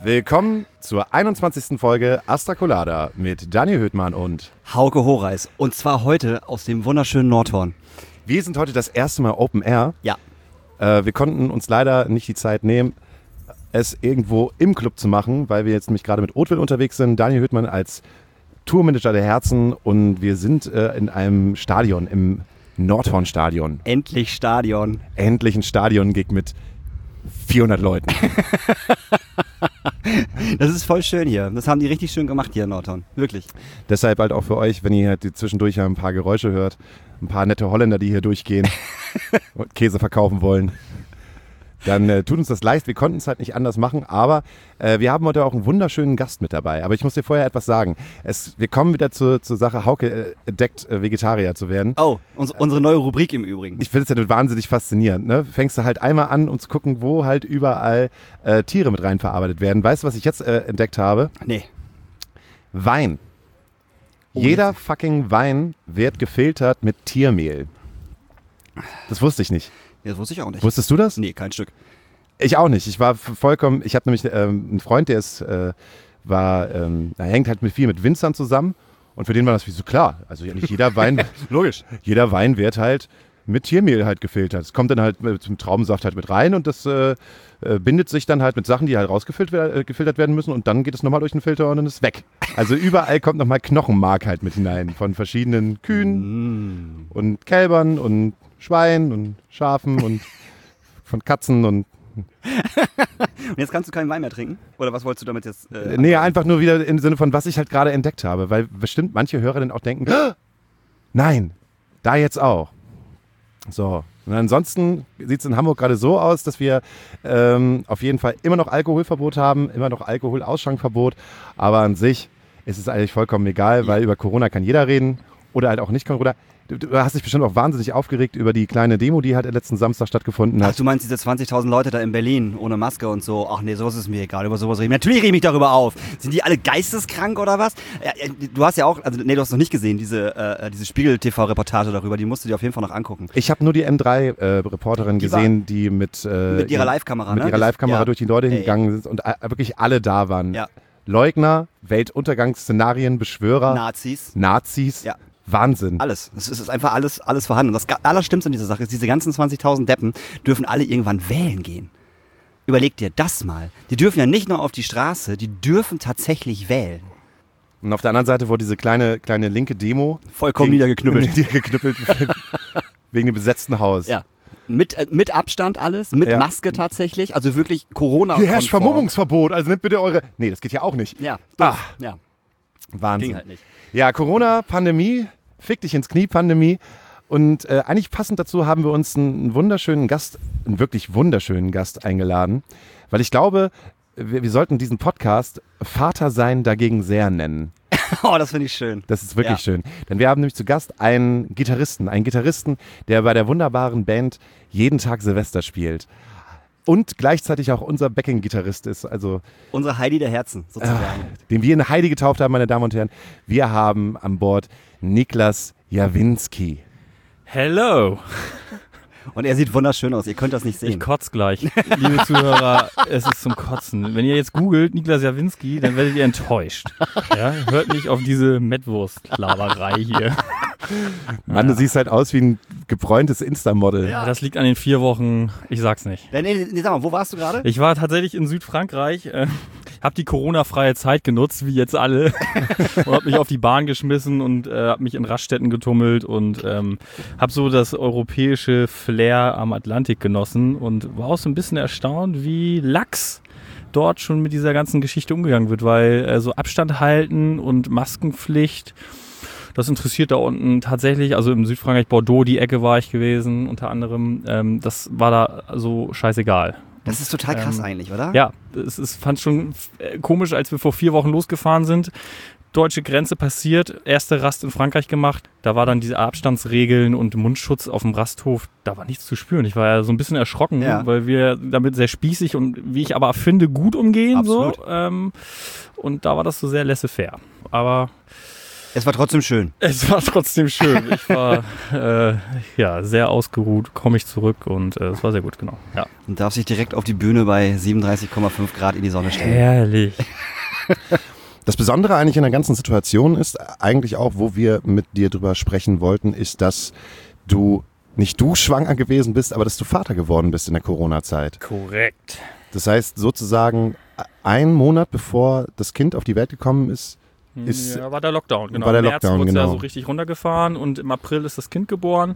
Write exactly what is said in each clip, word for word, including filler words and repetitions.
Willkommen zur einundzwanzigsten Folge Astra Colada mit Daniel Höhtmann und Hauke Horeis. Und zwar heute aus dem wunderschönen Nordhorn. Wir sind heute das erste Mal Open Air. Ja. Äh, wir konnten uns leider nicht die Zeit nehmen, es irgendwo im Club zu machen, weil wir jetzt nämlich gerade mit Oatville unterwegs sind. Daniel Höhtmann als Tourmanager der Herzen und wir sind äh, in einem Stadion, im Nordhorn-Stadion. Endlich Stadion. Endlich ein Stadion-Gig mit vierhundert Leuten. Das ist voll schön hier. Das haben die richtig schön gemacht hier in Nordhorn. Wirklich. Deshalb halt auch für euch, wenn ihr halt zwischendurch ein paar Geräusche hört, ein paar nette Holländer, die hier durchgehen und Käse verkaufen wollen, dann äh, tut uns das leid. Wir konnten es halt nicht anders machen, aber äh, wir haben heute auch einen wunderschönen Gast mit dabei. Aber ich muss dir vorher etwas sagen. Es, wir kommen wieder zur, zur Sache, Hauke äh, entdeckt, äh, Vegetarier zu werden. Oh, uns, unsere neue Rubrik im Übrigen. Ich finde es ja wahnsinnig faszinierend. Ne? Fängst du halt einmal an, um zu gucken, wo halt überall äh, Tiere mit rein verarbeitet werden. Weißt du, was ich jetzt äh, entdeckt habe? Nee. Wein. Oh, Jeder jetzt. fucking Wein wird gefiltert mit Tiermehl. Das wusste ich nicht. Das wusste ich auch nicht. Wusstest du das? Nee, kein Stück. Ich auch nicht. Ich war vollkommen, ich habe nämlich ähm, einen Freund, der ist, äh, war, ähm, er hängt halt mit viel mit Winzern zusammen und für den war das wie so klar. Also ja, nicht jeder Wein, Logisch. jeder Wein wird halt mit Tiermehl halt gefiltert. Es kommt dann halt mit, zum Traubensaft halt mit rein und das äh, äh, bindet sich dann halt mit Sachen, die halt rausgefiltert äh, gefiltert werden müssen und dann geht es nochmal durch den Filter und dann ist es weg. Also überall kommt nochmal Knochenmark halt mit hinein von verschiedenen Kühen Mm. und Kälbern und Schweinen und Schafen und von Katzen und Und jetzt kannst du keinen Wein mehr trinken? Oder was wolltest du damit jetzt? Äh, nee, einfach nur wieder im Sinne von, was ich halt gerade entdeckt habe, weil bestimmt manche Hörer dann auch denken, "Ah, nein, da jetzt auch." So, und ansonsten sieht es in Hamburg gerade so aus, dass wir ähm, auf jeden Fall immer noch Alkoholverbot haben, immer noch Alkoholausschankverbot, aber an sich ist es eigentlich vollkommen egal, weil über Corona kann jeder reden oder halt auch nicht Corona. Du, du hast dich bestimmt auch wahnsinnig aufgeregt über die kleine Demo, die halt letzten Samstag stattgefunden Ach, hat. du meinst diese zwanzigtausend Leute da in Berlin ohne Maske und so? Ach nee, sowas ist mir egal, über sowas reden. Natürlich rede ich mich darüber auf. Sind die alle geisteskrank oder was? Ja, du hast ja auch, also nee, du hast noch nicht gesehen, diese, äh, diese Spiegel-T V-Reportage darüber, die musst du dir auf jeden Fall noch angucken. Ich habe nur die M drei Reporterin Die gesehen, die mit, äh, Mit ihrer Live-Kamera, mit ne? ihrer Live-Kamera Ja. durch die Leute Ey. hingegangen sind und äh, wirklich alle da waren. Ja. Leugner, Weltuntergangsszenarien, Beschwörer, Nazis. Nazis. Ja. Wahnsinn. Alles. Es ist einfach alles, alles vorhanden. Und das Ga- Allerschlimmste an dieser Sache ist, diese ganzen zwanzigtausend Deppen dürfen alle irgendwann wählen gehen. Überleg dir das mal. Die dürfen ja nicht nur auf die Straße, die dürfen tatsächlich wählen. Und auf der anderen Seite wurde diese kleine, kleine linke Demo Vollkommen niedergeknüppelt. niedergeknüppelt wegen dem besetzten Haus. Ja. Mit, äh, mit Abstand alles, mit Ja. Maske tatsächlich, also wirklich Corona. Hier herrscht Vermummungsverbot, also nehmt bitte eure... Nee, das geht ja auch nicht. Ja, Ah. doof. ja, Wahnsinn. ging halt nicht. Ja, Corona, Pandemie, fick dich ins Knie, Pandemie. Und äh, eigentlich passend dazu haben wir uns einen, einen wunderschönen Gast, einen wirklich wunderschönen Gast eingeladen. Weil ich glaube, wir, wir sollten diesen Podcast Vater sein dagegen sehr nennen. Oh, das finde ich schön. Das ist wirklich Ja. schön. Denn wir haben nämlich zu Gast einen Gitarristen. Einen Gitarristen, der bei der wunderbaren Band jeden Tag Silvester spielt. Und gleichzeitig auch unser Backing-Gitarrist ist. Also Unsere Heidi der Herzen, sozusagen. den wir in Heidi getauft haben, meine Damen und Herren. Wir haben an Bord Niklas Jawinski. Hello! Und er sieht wunderschön aus, ihr könnt das nicht sehen. Ich kotz gleich. Liebe Zuhörer, es ist zum Kotzen. Wenn ihr jetzt googelt, Niklas Jawinski, dann werdet ihr enttäuscht. Ja, hört nicht auf diese Mettwurst-Laberei hier. Mann, du siehst halt aus wie ein gebräuntes Insta-Model. Ja, das liegt an den vier Wochen, ich sag's nicht. Nee, nee, nee, sag mal, wo warst du gerade? Ich war tatsächlich in Südfrankreich, äh, hab die Corona-freie Zeit genutzt, wie jetzt alle, und hab mich auf die Bahn geschmissen und äh, hab mich in Raststätten getummelt und ähm, hab so das europäische Flair am Atlantik genossen und war auch so ein bisschen erstaunt, wie lax dort schon mit dieser ganzen Geschichte umgegangen wird, weil äh, so Abstand halten und Maskenpflicht, das interessiert da unten tatsächlich, also im Südfrankreich, Bordeaux, die Ecke war ich gewesen, unter anderem, ähm, das war da so scheißegal. Das ist total krass Ähm, eigentlich, oder? Ja, es ist, fand schon äh, komisch, als wir vor vier Wochen losgefahren sind. Deutsche Grenze passiert, erste Rast in Frankreich gemacht. Da war dann diese Abstandsregeln und Mundschutz auf dem Rasthof. Da war nichts zu spüren. Ich war ja so ein bisschen erschrocken, Ja. weil wir damit sehr spießig und, wie ich aber finde, gut umgehen. Absolut. So. Ähm, und da war das so sehr laissez-faire. Aber Es war trotzdem schön. Es war trotzdem schön. Ich war äh, ja, sehr ausgeruht, komme ich zurück und äh, es war sehr gut, genau. Ja. Und darf sich direkt auf die Bühne bei siebenunddreißig Komma fünf Grad in die Sonne stellen. Herrlich. Das Besondere eigentlich in der ganzen Situation ist eigentlich auch, wo wir mit dir drüber sprechen wollten, ist, dass du nicht du schwanger gewesen bist, aber dass du Vater geworden bist in der Corona-Zeit. Korrekt. Das heißt sozusagen einen Monat bevor das Kind auf die Welt gekommen ist, ist ja, war der Lockdown, genau. War der Im März Lockdown, wurde es ja genau. so richtig runtergefahren und im April ist das Kind geboren.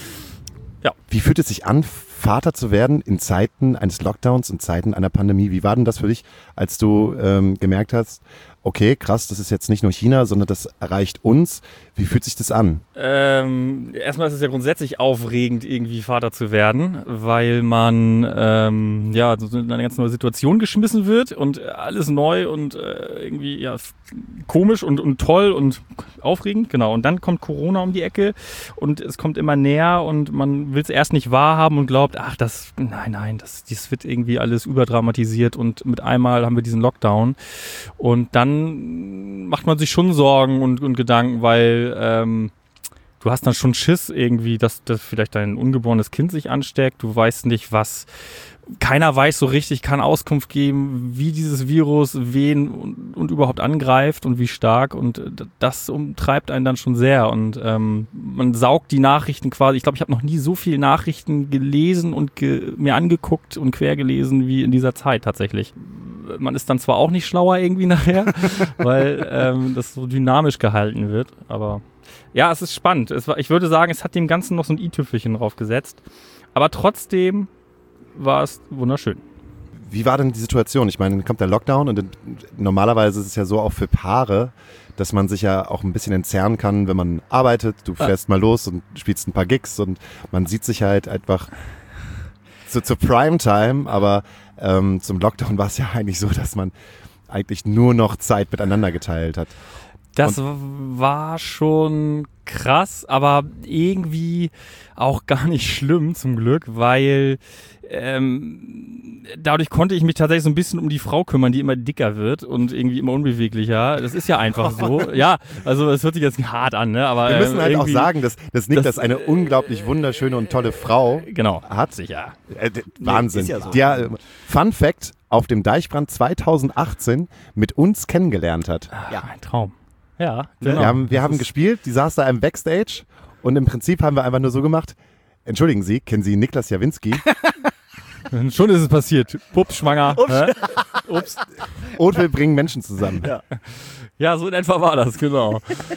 Ja. Wie fühlt es sich an, Vater zu werden in Zeiten eines Lockdowns, in Zeiten einer Pandemie? Wie war denn das für dich, als du ähm, gemerkt hast, okay, krass, das ist jetzt nicht nur China, sondern das erreicht uns. Wie fühlt sich das an? Ähm, erstmal ist es ja grundsätzlich aufregend, irgendwie Vater zu werden, weil man ähm, ja so in eine ganz neue Situation geschmissen wird und alles neu und äh, irgendwie ja komisch und, und toll und aufregend, genau. Und dann kommt Corona um die Ecke und es kommt immer näher und man will es erst nicht wahrhaben und glaubt, ach, das, nein, nein, das, das wird irgendwie alles überdramatisiert und mit einmal haben wir diesen Lockdown und dann macht man sich schon Sorgen und, und Gedanken, weil ähm, du hast dann schon Schiss irgendwie, dass, dass vielleicht dein ungeborenes Kind sich ansteckt. Du weißt nicht, was. Keiner weiß so richtig, kann Auskunft geben, wie dieses Virus wen und, und überhaupt angreift und wie stark. Und das umtreibt einen dann schon sehr. Und ähm, man saugt die Nachrichten quasi. Ich glaube, ich habe noch nie so viele Nachrichten gelesen und ge- mir angeguckt und quer gelesen wie in dieser Zeit tatsächlich. Man ist dann zwar auch nicht schlauer irgendwie nachher, weil ähm, das so dynamisch gehalten wird, aber ja, es ist spannend. Es war, ich würde sagen, es hat dem Ganzen noch so ein i-Tüpfelchen draufgesetzt, aber trotzdem war es wunderschön. Wie war denn die Situation? Ich meine, dann kommt der Lockdown und dann, normalerweise ist es ja so auch für Paare, dass man sich ja auch ein bisschen entzerren kann, wenn man arbeitet. Du fährst mal los und spielst ein paar Gigs und man sieht sich halt einfach so zur Primetime, aber ähm, zum Lockdown war es ja eigentlich so, dass man eigentlich nur noch Zeit miteinander geteilt hat. Das und war schon krass, aber irgendwie auch gar nicht schlimm zum Glück, weil ähm, dadurch konnte ich mich tatsächlich so ein bisschen um die Frau kümmern, die immer dicker wird und irgendwie immer unbeweglicher. Das ist ja einfach so. Ja, also es hört sich jetzt hart an, ne? Aber wir müssen ähm, halt auch sagen, dass, dass Niklas das, eine äh, unglaublich wunderschöne und tolle Frau genau, hat. Sicher. Äh, Wahnsinn. Ist ja so. Der, Fun Fact, auf dem Deichbrand zweitausendachtzehn mit uns kennengelernt hat. Ja, ein Traum. Ja, genau. Wir haben, wir haben gespielt, die saß da im Backstage und im Prinzip haben wir einfach nur so gemacht, entschuldigen Sie, kennen Sie Niklas Jawinski? Schon ist es passiert. Pups schwanger. Ups. Ups. Und wir bringen Menschen zusammen. Ja, ja, so in etwa war das, genau.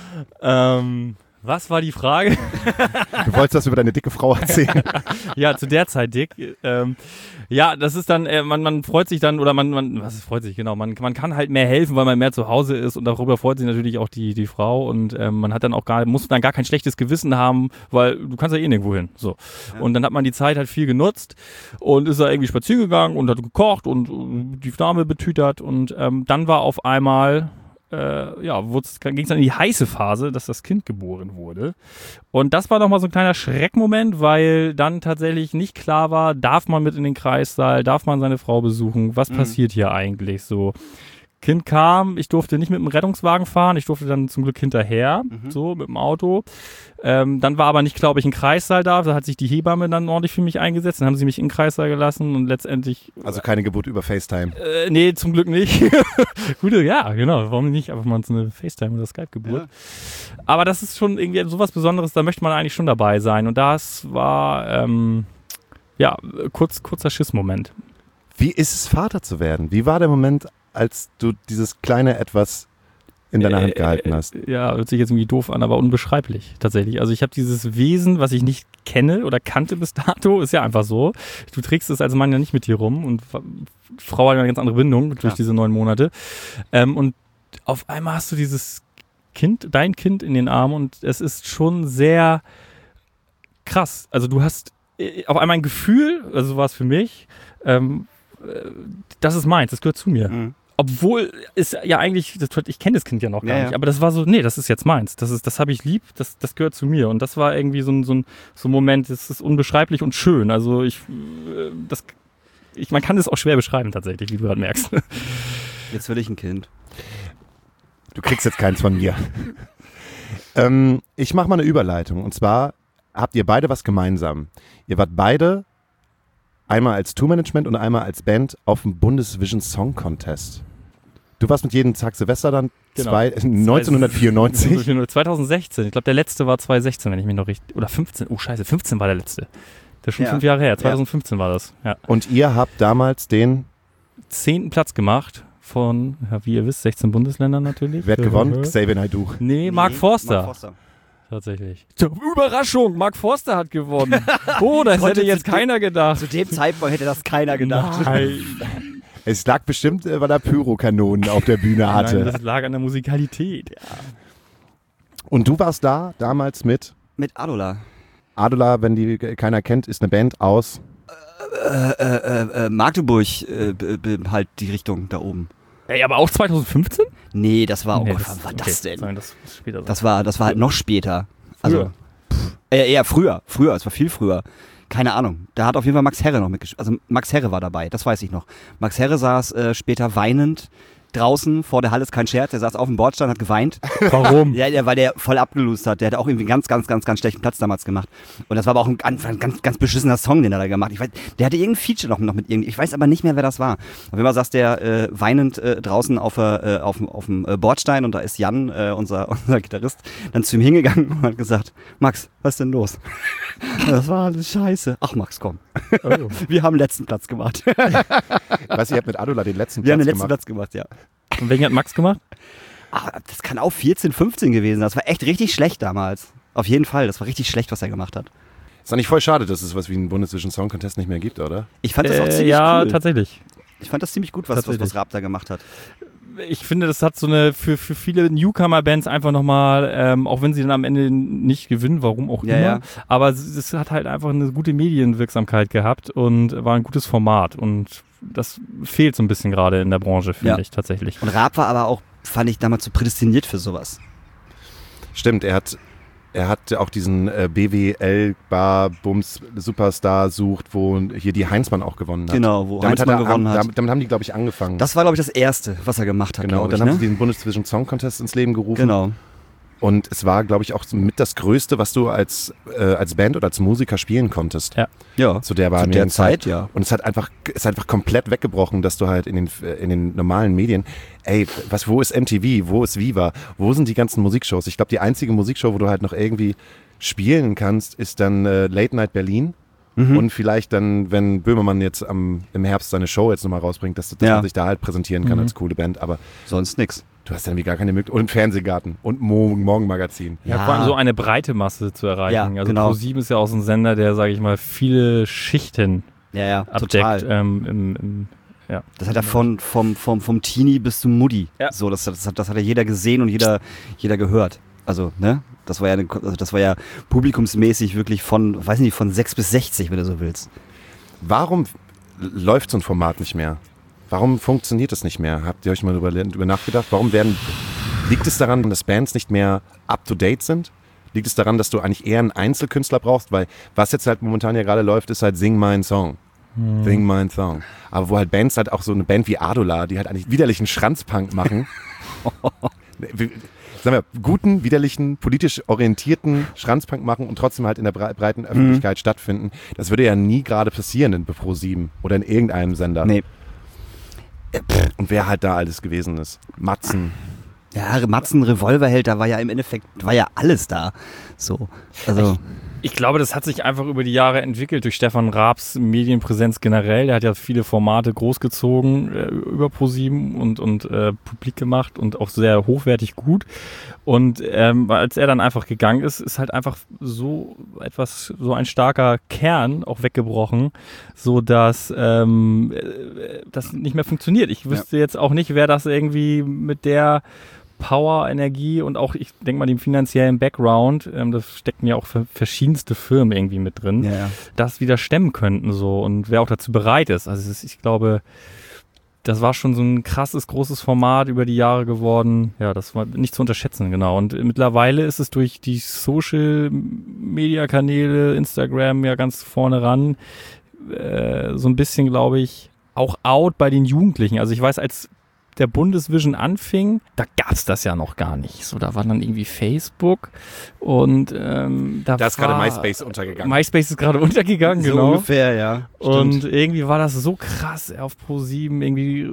ähm, was war die Frage? Du wolltest das über deine dicke Frau erzählen. Ja, zu der Zeit dick. Ähm, ja, das ist dann, äh, man, man freut sich dann, oder man, man, was ist, freut sich, genau, man, man kann halt mehr helfen, weil man mehr zu Hause ist und darüber freut sich natürlich auch die, die Frau und ähm, man hat dann auch gar, muss dann gar kein schlechtes Gewissen haben, weil du kannst ja eh nirgendwo hin, so. Ja. Und dann hat man die Zeit halt viel genutzt und ist da irgendwie spazieren gegangen und hat gekocht und uh, die Dame betütert und ähm, dann war auf einmal Äh, ja, ging es dann in die heiße Phase, dass das Kind geboren wurde. Und das war nochmal so ein kleiner Schreckmoment, weil dann tatsächlich nicht klar war, darf man mit in den Kreissaal, darf man seine Frau besuchen, was mhm. passiert hier eigentlich so. Kind kam, ich durfte nicht mit dem Rettungswagen fahren, ich durfte dann zum Glück hinterher, mhm. so mit dem Auto. Ähm, dann war aber nicht, glaube ich, ein Kreissaal da, da hat sich die Hebamme dann ordentlich für mich eingesetzt, dann haben sie mich in den Kreissaal gelassen und letztendlich... Also keine Geburt über FaceTime? Äh, nee, zum Glück nicht. Gute, ja, genau, warum nicht einfach mal so eine FaceTime- oder Skype-Geburt. Ja. Aber das ist schon irgendwie sowas Besonderes, da möchte man eigentlich schon dabei sein und das war, ähm, ja, kurz, kurzer Schissmoment. Wie ist es, Vater zu werden? Wie war der Moment, als du dieses kleine Etwas in deiner Hand gehalten hast? Äh, ja, hört sich jetzt irgendwie doof an, aber unbeschreiblich tatsächlich. Also ich habe dieses Wesen, was ich nicht kenne oder kannte bis dato, ist ja einfach so. Du trägst es als Mann ja nicht mit dir rum und Frau hat eine ganz andere Bindung durch ja. diese neun Monate. Ähm, und auf einmal hast du dieses Kind, dein Kind in den Armen und es ist schon sehr krass. Also du hast auf einmal ein Gefühl, also so war es für mich, ähm, das ist meins, das gehört zu mir. Mhm. Obwohl es ja eigentlich, das, ich kenne das Kind ja noch gar ja, nicht, ja. aber das war so, nee, das ist jetzt meins, das ist, das habe ich lieb, das, das gehört zu mir und das war irgendwie so ein, so ein, so ein Moment, das ist unbeschreiblich und schön, also ich, das, ich, man kann es auch schwer beschreiben tatsächlich, wie du gerade merkst. Jetzt will ich ein Kind. Du kriegst jetzt keins von mir. Ähm, ich mache mal eine Überleitung. Und zwar habt ihr beide was gemeinsam. Ihr wart beide einmal als Tourmanagement und einmal als Band auf dem Bundesvision Song Contest. Du warst mit jedem Tag Silvester dann Genau. zwei, neunzehnhundertvierundneunzig. zweitausendsechzehn. Ich glaube, der letzte war zweitausendsechzehn, wenn ich mich noch richtig... Oder fünfzehn. Oh, scheiße, fünfzehn war der letzte. Das ist schon Ja. fünf Jahre her. zweitausendfünfzehn war das. Ja. Und ihr habt damals den, Zehnten Platz gemacht von, ja, wie ihr wisst, sechzehn Bundesländern natürlich. wer hat gewonnen? Xavier Naidoo. Nee, Mark Nee, Forster. Mark Forster. Tatsächlich. Überraschung, Mark Forster hat gewonnen. Oh, das Konnte hätte jetzt zu- keiner gedacht. Zu dem Zeitpunkt hätte das keiner gedacht. Nein. Es lag bestimmt, äh, weil er Pyrokanonen auf der Bühne hatte. Nein, das lag an der Musikalität. Ja. Und du warst da damals mit Mit Adola. Adola, wenn die keiner kennt, ist eine Band aus. Äh, äh, äh, Magdeburg, äh, b- b- halt die Richtung da oben. Ey, aber auch zweitausendfünfzehn? Nee, das war, oh Nee, Gott, das- wann war okay, das denn? Sorry, das ist später. Das war, das war halt noch später. Also, Früher. pff, äh, eher früher, früher, es war viel früher. Keine Ahnung. Da hat auf jeden Fall Max Herre noch mitgespielt. Also Max Herre war dabei, das weiß ich noch. Max Herre saß äh, später weinend draußen vor der Halle, ist kein Scherz. Der saß auf dem Bordstein, hat geweint. Warum? Ja, der, weil der voll abgelust hat. Der hat auch irgendwie einen ganz, ganz, ganz, ganz schlechten Platz damals gemacht. Und das war aber auch ein ganz, ein ganz, ganz beschissener Song, den er da gemacht hat. Ich weiß, der hatte irgendein Feature noch, noch mit irgendwie. Ich weiß aber nicht mehr, wer das war. Auf jeden Fall saß der äh, weinend äh, draußen auf, äh, auf, auf dem äh, Bordstein und da ist Jan, äh, unser, unser Gitarrist, dann zu ihm hingegangen und hat gesagt, Max, was ist denn los? Das war alles scheiße. Ach Max, komm. Oh. Wir haben den letzten Platz gemacht. Ich weiß, ihr habt mit Adola den letzten Wir haben Platz den letzten gemacht. Platz gemacht, ja. Und welchen hat Max gemacht? Ah, das kann auch vierzehn, fünfzehn gewesen sein. Das war echt richtig schlecht damals. Auf jeden Fall. Das war richtig schlecht, was er gemacht hat. Ist doch nicht voll schade, dass es was wie einen Bundesvision Song Contest nicht mehr gibt, oder? Ich fand das auch Äh, ziemlich ja, cool. tatsächlich. Ich fand das ziemlich gut, was, was, Tatsächlich. was Raab da gemacht hat. Ich finde, das hat so eine für, für viele Newcomer-Bands einfach nochmal, ähm, auch wenn sie dann am Ende nicht gewinnen, warum auch Ja, immer, ja. aber es, es hat halt einfach eine gute Medienwirksamkeit gehabt und war ein gutes Format und das fehlt so ein bisschen gerade in der Branche, finde Ja. ich tatsächlich. Und Raab war aber auch, fand ich, damals so prädestiniert für sowas. Stimmt, er hat, er hat auch diesen äh, B W L-Bar-Bums Superstar sucht, wo hier die Heinzmann auch gewonnen hat. Genau, wo Damit, Heinzmann hat er, gewonnen haben, hat. damit, damit haben die, glaube ich, angefangen. Das war, glaube ich, das Erste, was er gemacht hat, genau, und glaube dann ich. haben sie Ne? den Bundesvision Song Contest ins Leben gerufen. Genau. Und es war, glaube ich, auch so mit das Größte, was du als, äh, als Band oder als Musiker spielen konntest. Ja. Ja, Zu der, zu der Zeit, ja. Und es hat einfach, es ist einfach komplett weggebrochen, dass du halt in den, in den normalen Medien, ey, was, wo ist M T V, wo ist Viva, wo sind die ganzen Musikshows? Ich glaube, die einzige Musikshow, wo du halt noch irgendwie spielen kannst, ist dann äh, Late Night Berlin. Mhm. Und vielleicht dann, wenn Böhmermann jetzt am, im Herbst seine Show jetzt nochmal rausbringt, dass, dass Ja. man sich da halt präsentieren kann Mhm. als coole Band. Aber Sonst nix. du hast dann irgendwie gar keine Möglichkeit. Und Fernsehgarten und Mo Morgenmagazin. Ja, Ja. vor allem so eine breite Masse zu erreichen. Ja, also genau. ProSieben ist ja auch so ein Sender, der, sage ich mal, viele Schichten Ja, ja, abdeckt. total. Ähm, im, im, ja. Das hat er von, vom, vom, vom Teenie bis zum Mutti. Ja. So, das, das, hat, das hat ja jeder gesehen und jeder, jeder gehört. Also, ne? Das war ja, eine, also das war ja publikumsmäßig wirklich von, weiß nicht, von sechs bis sechzig, wenn du so willst. Warum läuft so ein Format nicht mehr? Warum funktioniert das nicht mehr? Habt ihr euch mal darüber über nachgedacht? Warum werden, liegt es daran, dass Bands nicht mehr up-to-date sind? Liegt es daran, dass du eigentlich eher einen Einzelkünstler brauchst? Weil was jetzt halt momentan ja gerade läuft, ist halt Sing meinen Song. Hm. Sing meinen Song. Aber wo halt Bands halt auch so eine Band wie Adola, die halt eigentlich widerlichen Schranzpunk machen. Sagen wir, guten, widerlichen, politisch orientierten Schranzpunk machen und trotzdem halt in der bre- breiten Öffentlichkeit stattfinden. Das würde ja nie gerade passieren in ProSieben oder in irgendeinem Sender. Nee. Und wer halt da alles gewesen ist. Matzen. Ja, Matzen, Revolverheld, da war ja im Endeffekt, war ja alles da. So, also, Ich glaube, das hat sich einfach über die Jahre entwickelt durch Stefan Raabs Medienpräsenz generell. Der hat ja viele Formate großgezogen äh, über ProSieben und, und äh, publik gemacht und auch sehr hochwertig gut. Und ähm, als er dann einfach gegangen ist, ist halt einfach so etwas, so ein starker Kern auch weggebrochen, so dass ähm, äh, das nicht mehr funktioniert. Ich wüsste jetzt auch nicht, wer das irgendwie mit der Power, Energie und auch, ich denke mal, dem finanziellen Background, ähm, das stecken ja auch für verschiedenste Firmen irgendwie mit drin, ja, ja. das wieder stemmen könnten so und wer auch dazu bereit ist. Also es ist, ich glaube, das war schon so ein krasses, großes Format über die Jahre geworden. Ja, das war nicht zu unterschätzen, genau. Und mittlerweile ist es durch die Social-Media-Kanäle, Instagram ja ganz vorne ran, äh, so ein bisschen, glaube ich, auch out bei den Jugendlichen. Also ich weiß, als der Bundesvision anfing, da gab es das ja noch gar nicht. So, da war dann irgendwie Facebook und ähm, da, da ist war, gerade MySpace untergegangen. MySpace ist gerade untergegangen, So genau. ungefähr, ja. Und Stimmt. irgendwie war das so krass auf ProSieben, irgendwie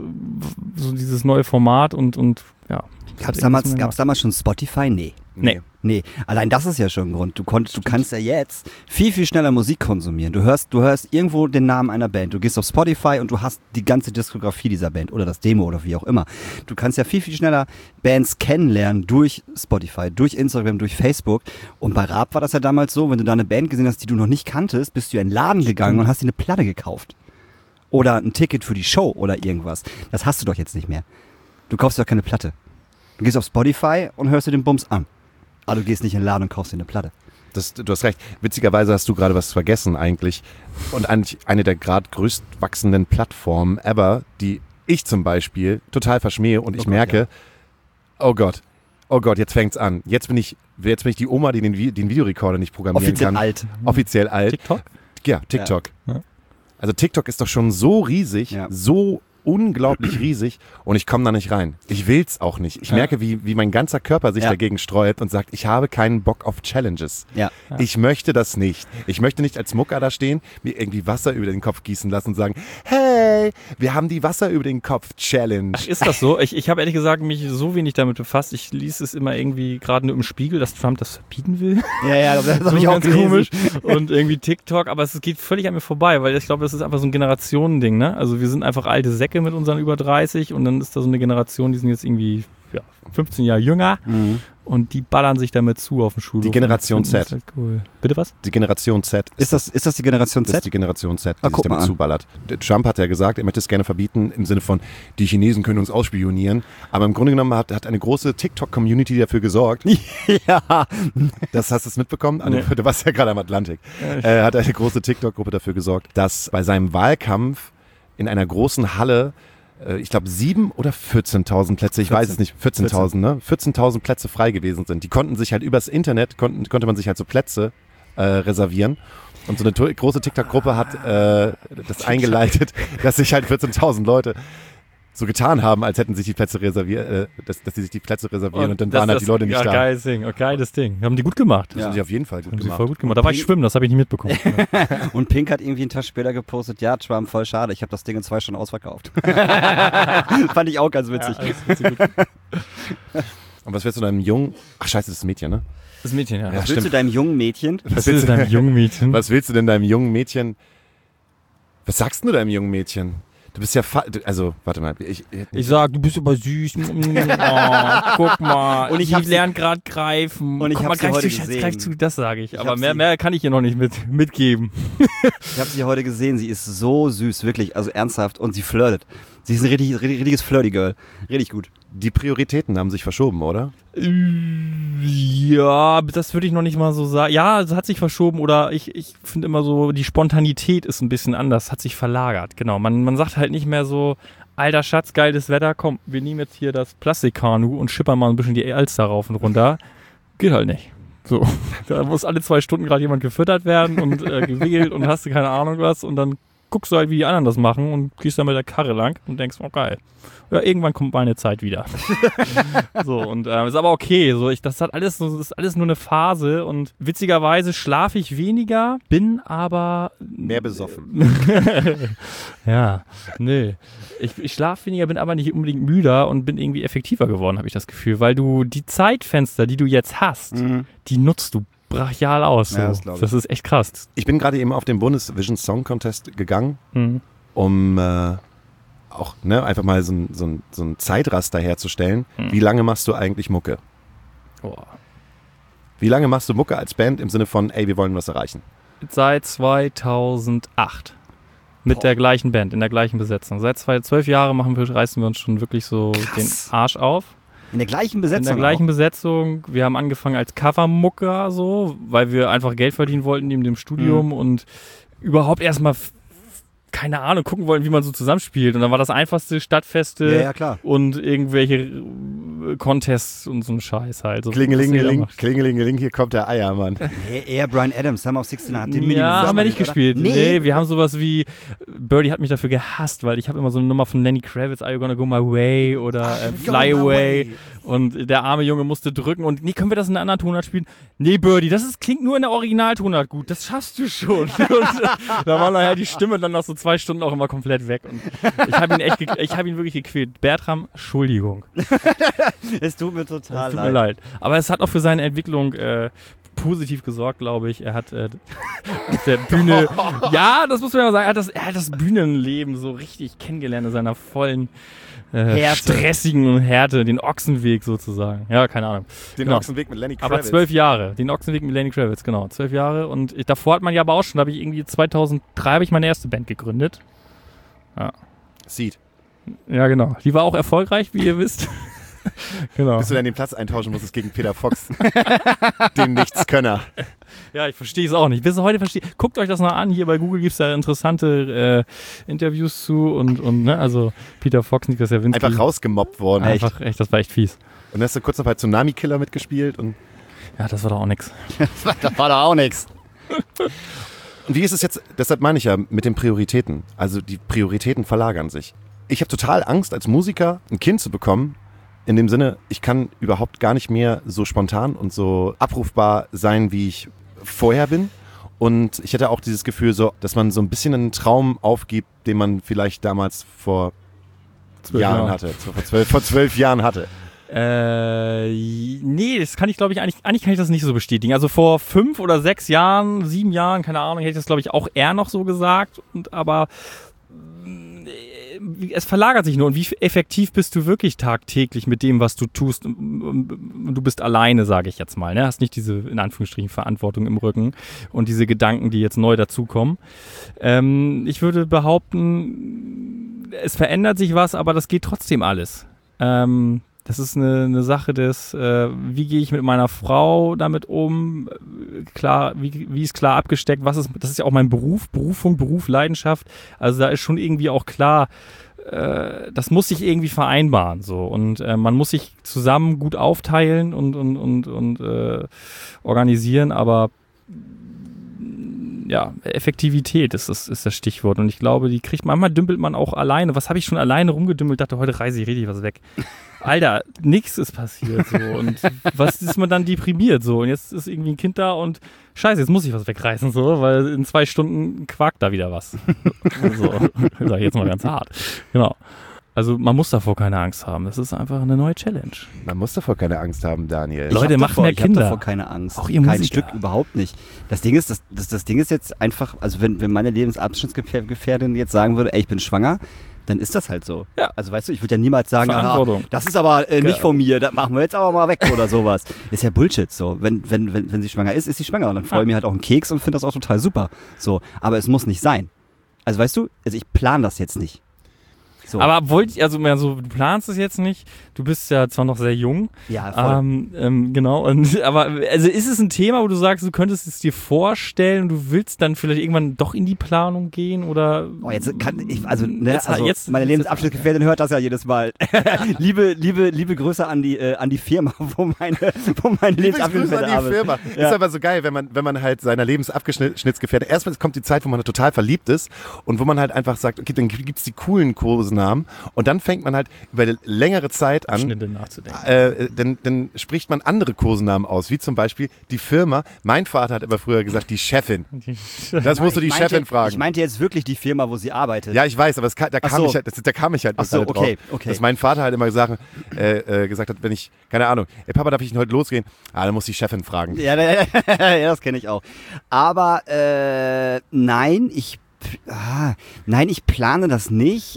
so dieses neue Format und, und ja. Gab es damals, gab's damals schon Spotify? Nee. Nee. Nee, allein das ist ja schon ein Grund. Du, konntest, du kannst ja jetzt viel, viel schneller Musik konsumieren. Du hörst, du hörst irgendwo den Namen einer Band. Du gehst auf Spotify und du hast die ganze Diskografie dieser Band oder das Demo oder wie auch immer. Du kannst ja viel, viel schneller Bands kennenlernen durch Spotify, durch Instagram, durch Facebook. Und bei Raab war das ja damals so, wenn du da eine Band gesehen hast, die du noch nicht kanntest, bist du in den Laden gegangen und hast dir eine Platte gekauft. Oder ein Ticket für die Show oder irgendwas. Das hast du doch jetzt nicht mehr. Du kaufst doch keine Platte. Du gehst auf Spotify und hörst dir den Bums an. Aber du gehst nicht in den Laden und kaufst dir eine Platte. Das, du hast recht. Witzigerweise hast du gerade was vergessen eigentlich. Und eigentlich eine der gerade größt wachsenden Plattformen ever, die ich zum Beispiel total verschmähe und ich Oh Gott, merke, ja. oh Gott, oh Gott, jetzt fängt's an. Jetzt bin ich, jetzt bin ich die Oma, die den, Vi- den Videorekorder nicht programmieren Offiziell kann. alt. Offiziell alt. TikTok? Ja, TikTok. Ja. Also TikTok ist doch schon so riesig, Ja. so unglaublich riesig und ich komme da nicht rein. Ich will's auch nicht. Ich Ja. merke, wie, wie mein ganzer Körper sich Ja. dagegen sträubt und sagt, ich habe keinen Bock auf Challenges. Ja. Ich möchte das nicht. Ich möchte nicht als Mucker da stehen, mir irgendwie Wasser über den Kopf gießen lassen und sagen, hey, wir haben die Wasser über den Kopf Challenge. Ach, ist das so? Ich, ich habe ehrlich gesagt mich so wenig damit befasst. Ich lese es immer irgendwie gerade nur im Spiegel, dass Trump das verbieten will. Ja, ja, das habe So ich auch ganz gelesen. komisch. Und irgendwie TikTok, aber es geht völlig an mir vorbei, weil ich glaube, das ist einfach so ein Generationending, ne? Also wir sind einfach alte Säcke mit unseren über dreißig und dann ist da so eine Generation, die sind jetzt irgendwie ja, fünfzehn Jahre jünger Mhm. und die ballern sich damit zu auf dem Schulhof. Die Generation Und das Z. ist halt cool. Bitte was? Die Generation Z Ist das, ist das die Generation Das ist Z? die Generation Z, die Ah, sich guck mal damit an. zuballert. Der Trump hat ja gesagt, er möchte es gerne verbieten, im Sinne von, die Chinesen können uns ausspionieren. Aber im Grunde genommen hat, hat eine große TikTok-Community dafür gesorgt. Ja. Das hast du es mitbekommen? Nee. Du warst ja gerade am Atlantik. Äh, hat eine große TikTok-Gruppe dafür gesorgt, dass bei seinem Wahlkampf in einer großen Halle, äh, ich glaube sieben oder vierzehntausend Plätze, ich vierzehn. weiß es nicht, vierzehntausend, ne? vierzehntausend Plätze frei gewesen sind. Die konnten sich halt übers Internet, konnten, konnte man sich halt so Plätze äh, reservieren. Und so eine to- große TikTok-Gruppe hat äh, das eingeleitet, dass sich halt vierzehntausend Leute so getan haben, als hätten sich die Plätze reserviert, äh, dass, dass sie sich die Plätze reservieren und, dann das- waren halt das- die Leute nicht ja, da. Geiles Ding, oh, geiles Ding. Haben die gut gemacht. Das haben sie auf jeden Fall gut Haben sie gemacht. voll gut gemacht. Da war ich schwimmen, das habe ich nicht mitbekommen. Und Pink hat irgendwie einen Tag später gepostet, ja, Trump, voll schade, ich habe das Ding in zwei Stunden ausverkauft. Fand ich auch ganz witzig. Ja, alles richtig gut. Und was willst du deinem Jungen? Ach scheiße, das ist ein Mädchen, ne? Das Mädchen, ja. Ja, Was willst stimmt. du deinem jungen Mädchen? Was ist dein jungen Mädchen? Was willst du denn deinem jungen Mädchen? Was sagst du deinem jungen Mädchen? Du bist ja, fa- du- also, warte mal, ich, ich, Ich sag, du bist aber süß. Oh, guck mal. Und ich die hab sie- lernt gerade greifen. Und ich Guck hab mal, sie greif heute zu, Schatz, gesehen. greif zu, das sage ich. Ich aber hab mehr, sie- mehr kann ich ihr noch nicht mit, mitgeben. Ich habe sie heute gesehen, sie ist so süß, wirklich, also ernsthaft. Und sie flirtet. Sie ist ein richtig, richtig, richtiges Flirty-Girl. Richtig gut. die Prioritäten haben sich verschoben, oder? Ja, das würde ich noch nicht mal so sagen. Ja, es hat sich verschoben oder ich, ich finde immer so, die Spontanität ist ein bisschen anders, hat sich verlagert. Genau, man, man sagt halt nicht mehr so, alter Schatz, geiles Wetter, komm, wir nehmen jetzt hier das Plastikkanu und schippern mal ein bisschen die Alster rauf und runter. Geht halt nicht. So, da muss alle zwei Stunden gerade jemand gefüttert werden und äh, gewickelt und hast du keine Ahnung was und dann guckst du halt, wie die anderen das machen und gehst dann mit der Karre lang und denkst, oh geil, ja, irgendwann kommt meine Zeit wieder. So, und äh, ist aber okay, so, ich, das hat alles, so- das ist alles nur eine Phase und witzigerweise schlafe ich weniger, bin aber Mehr besoffen. ja, nee. Ich, ich schlafe weniger, bin aber nicht unbedingt müder und bin irgendwie effektiver geworden, habe ich das Gefühl, weil du die Zeitfenster, die du jetzt hast, Mhm. die nutzt du brachial aus. So. Ja, das glaub ich. Das ist echt krass. Ich bin gerade eben auf den Bundesvision Song Contest gegangen, Mhm. um äh, auch ne, einfach mal so ein, so, ein, so ein Zeitraster herzustellen. Hm. Wie lange machst du eigentlich Mucke? Boah. Wie lange machst du Mucke als Band im Sinne von, ey, wir wollen was erreichen? Seit zweitausendacht. Mit Boah. der gleichen Band, in der gleichen Besetzung. Seit zwei, zwölf Jahren machen wir, reißen wir uns schon wirklich so Krass. den Arsch auf. In der gleichen In Besetzung. der gleichen Besetzung. Wir haben angefangen als Covermucker so, weil wir einfach Geld verdienen wollten neben dem Studium Mhm. und überhaupt erstmal, f- keine Ahnung, gucken wollten, wie man so zusammenspielt. Und dann war das einfachste Stadtfeste auch. Ja, ja, klar. und irgendwelche Contests und so ein Scheiß halt. So, Klingelingeling, Klingelingeling, hier kommt der Eiermann. Nee, eher Brian Adams, Summer of sixty-nine. Habt ihr Ja, haben wir nicht gespielt. Nee. nee, wir haben sowas wie, Birdie hat mich dafür gehasst, weil ich habe immer so eine Nummer von Lenny Kravitz, Are You Gonna Go My Way oder äh, Fly Away. Und der arme Junge musste drücken und nee, können wir das in einer anderen Tonart spielen? Nee, Birdie, das ist, klingt nur in der Originaltonart gut, das schaffst du schon. Und da war nachher die Stimme dann nach so zwei Stunden auch immer komplett weg. Und ich habe ihn echt, ge- ich habe ihn wirklich gequält. Bertram, Entschuldigung. Es tut mir total Es tut leid. mir leid. Aber es hat auch für seine Entwicklung äh, positiv gesorgt, glaube ich. Er hat äh, auf der Bühne, ja, das muss man ja sagen, er hat das, er hat das Bühnenleben so richtig kennengelernt in seiner vollen äh, Härte. stressigen Härte, den Ochsenweg sozusagen. Ja, keine Ahnung. Den Genau. Ochsenweg mit Lenny Kravitz. Aber zwölf Jahre, den Ochsenweg mit Lenny Kravitz, genau, zwölf Jahre. Und ich, davor hat man ja aber auch schon, da habe ich irgendwie zweitausenddrei habe ich meine erste Band gegründet. Seed. Ja, genau. Die war auch erfolgreich, wie ihr wisst. Genau. Bis du dann den Platz eintauschen musstest gegen Peter Fox. Den Nichtskönner. Ja, ich verstehe es auch nicht. Bis heute verstehe. Guckt euch das mal an. Hier bei Google gibt es da interessante äh, Interviews zu und, und ne, also Peter Fox, Niklas Jawinski. Einfach rausgemobbt worden. Einfach, echt, das war echt fies. Und dann hast du kurz noch bei Tsunami Killer mitgespielt. Und, Ja, das war doch auch nix. Da war doch auch nichts. und wie ist es jetzt, deshalb meine ich ja, mit den Prioritäten. Also die Prioritäten verlagern sich. Ich habe total Angst, als Musiker ein Kind zu bekommen. In dem Sinne, ich kann überhaupt gar nicht mehr so spontan und so abrufbar sein, wie ich vorher bin. Und ich hätte auch dieses Gefühl, so, dass man so ein bisschen einen Traum aufgibt, den man vielleicht damals vor Zwölf Jahren Jahre. hatte. So vor, zwölf, vor zwölf Jahren hatte. Äh, nee, das kann ich glaube ich eigentlich, eigentlich kann ich das nicht so bestätigen. Also vor fünf oder sechs Jahren, sieben Jahren, keine Ahnung, hätte ich das glaube ich auch eher noch so gesagt. Und aber es verlagert sich nur. Und wie effektiv bist du wirklich tagtäglich mit dem, was du tust? Und du bist alleine, sage ich jetzt mal. Ne? Hast nicht diese, in Anführungsstrichen, Verantwortung im Rücken und diese Gedanken, die jetzt neu dazukommen. Ähm, ich würde behaupten, es verändert sich was, aber das geht trotzdem alles. Ähm, das ist eine, eine Sache des, äh, wie gehe ich mit meiner Frau damit um? Klar, wie, wie ist klar abgesteckt? Was ist, das ist ja auch mein Beruf, Berufung, Beruf, Leidenschaft. Also da ist schon irgendwie auch klar, äh, das muss sich irgendwie vereinbaren. So. Und äh, man muss sich zusammen gut aufteilen und, und, und, und äh, organisieren, aber ja, Effektivität ist das, ist das Stichwort. Und ich glaube, die kriegt man, manchmal dümpelt man auch alleine. Was habe ich schon alleine rumgedümpelt? Dachte, heute reise ich richtig was weg. Alter, nichts ist passiert so. Und was ist man dann deprimiert so? Und jetzt ist irgendwie ein Kind da und scheiße, jetzt muss ich was wegreißen so, weil in zwei Stunden quakt da wieder was. So, sag ich jetzt mal ganz hart. Genau. Also man muss davor keine Angst haben. Das ist einfach eine neue Challenge. Man muss davor keine Angst haben, Daniel. Leute, Ich hab macht davor, mehr ich hab Kinder. davor keine Angst. Auch ihr Kein Musiker. Stück, überhaupt nicht. Das Ding ist, das, das, das Ding ist jetzt einfach, also wenn, wenn meine Lebensabschnittsgefährtin jetzt sagen würde, ey, ich bin schwanger, dann ist das halt so. Ja. Also weißt du, ich würde ja niemals sagen, Verantwortung. ah, das ist aber äh, nicht Ja. von mir, das machen wir jetzt aber mal weg oder sowas. Ist ja Bullshit so. Wenn, wenn, wenn, wenn sie schwanger ist, ist sie schwanger. Und dann freue ich Ja. mich halt auch einen Keks und finde das auch total super. So, aber es muss nicht sein. Also weißt du, also ich plane das jetzt nicht. So. Aber wollt ihr, also, mehr so, du planst es jetzt nicht, du bist ja zwar noch sehr jung, ja, voll. ähm, ähm, genau, und, aber also ist es ein Thema, wo du sagst, du könntest es dir vorstellen, du willst dann vielleicht irgendwann doch in die Planung gehen oder? Oh, jetzt kann ich, also, ne, Jetzt- also jetzt- meine Lebensabschnittsgefährtin hört das ja jedes Mal. liebe, liebe, liebe Grüße an die, äh, an die Firma, wo meine, wo meine Liebe Grüße Lebensabschnittsgefährtin an die arbeitet. Firma. Ja. Ist aber so geil, wenn man, wenn man halt seiner Lebensabschnittsgefährtin, erstmal kommt die Zeit, wo man total verliebt ist und wo man halt einfach sagt, okay, dann gibt es die coolen Kosenamen und dann fängt man halt über eine längere Zeit an, Schnitte nachzudenken. äh, dann, dann spricht man andere Kosenamen aus, wie zum Beispiel die Firma. Mein Vater hat immer früher gesagt, die Chefin. Das musst du die Ich meinte- Chefin fragen. Ich meinte jetzt wirklich die Firma, wo sie arbeitet. Ja, ich weiß, aber das, ka- da, Ach kam so. ich halt, das, da kam ich halt Ach so, gerade okay, drauf. okay. Dass mein Vater halt immer gesagt, äh, äh, gesagt hat, wenn ich, keine Ahnung, ey Papa, darf ich denn heute losgehen? Ah, dann muss die Chefin fragen. Ja, ja, ja, das kenne ich auch. Aber äh, nein, ich ah, nein, ich plane das nicht.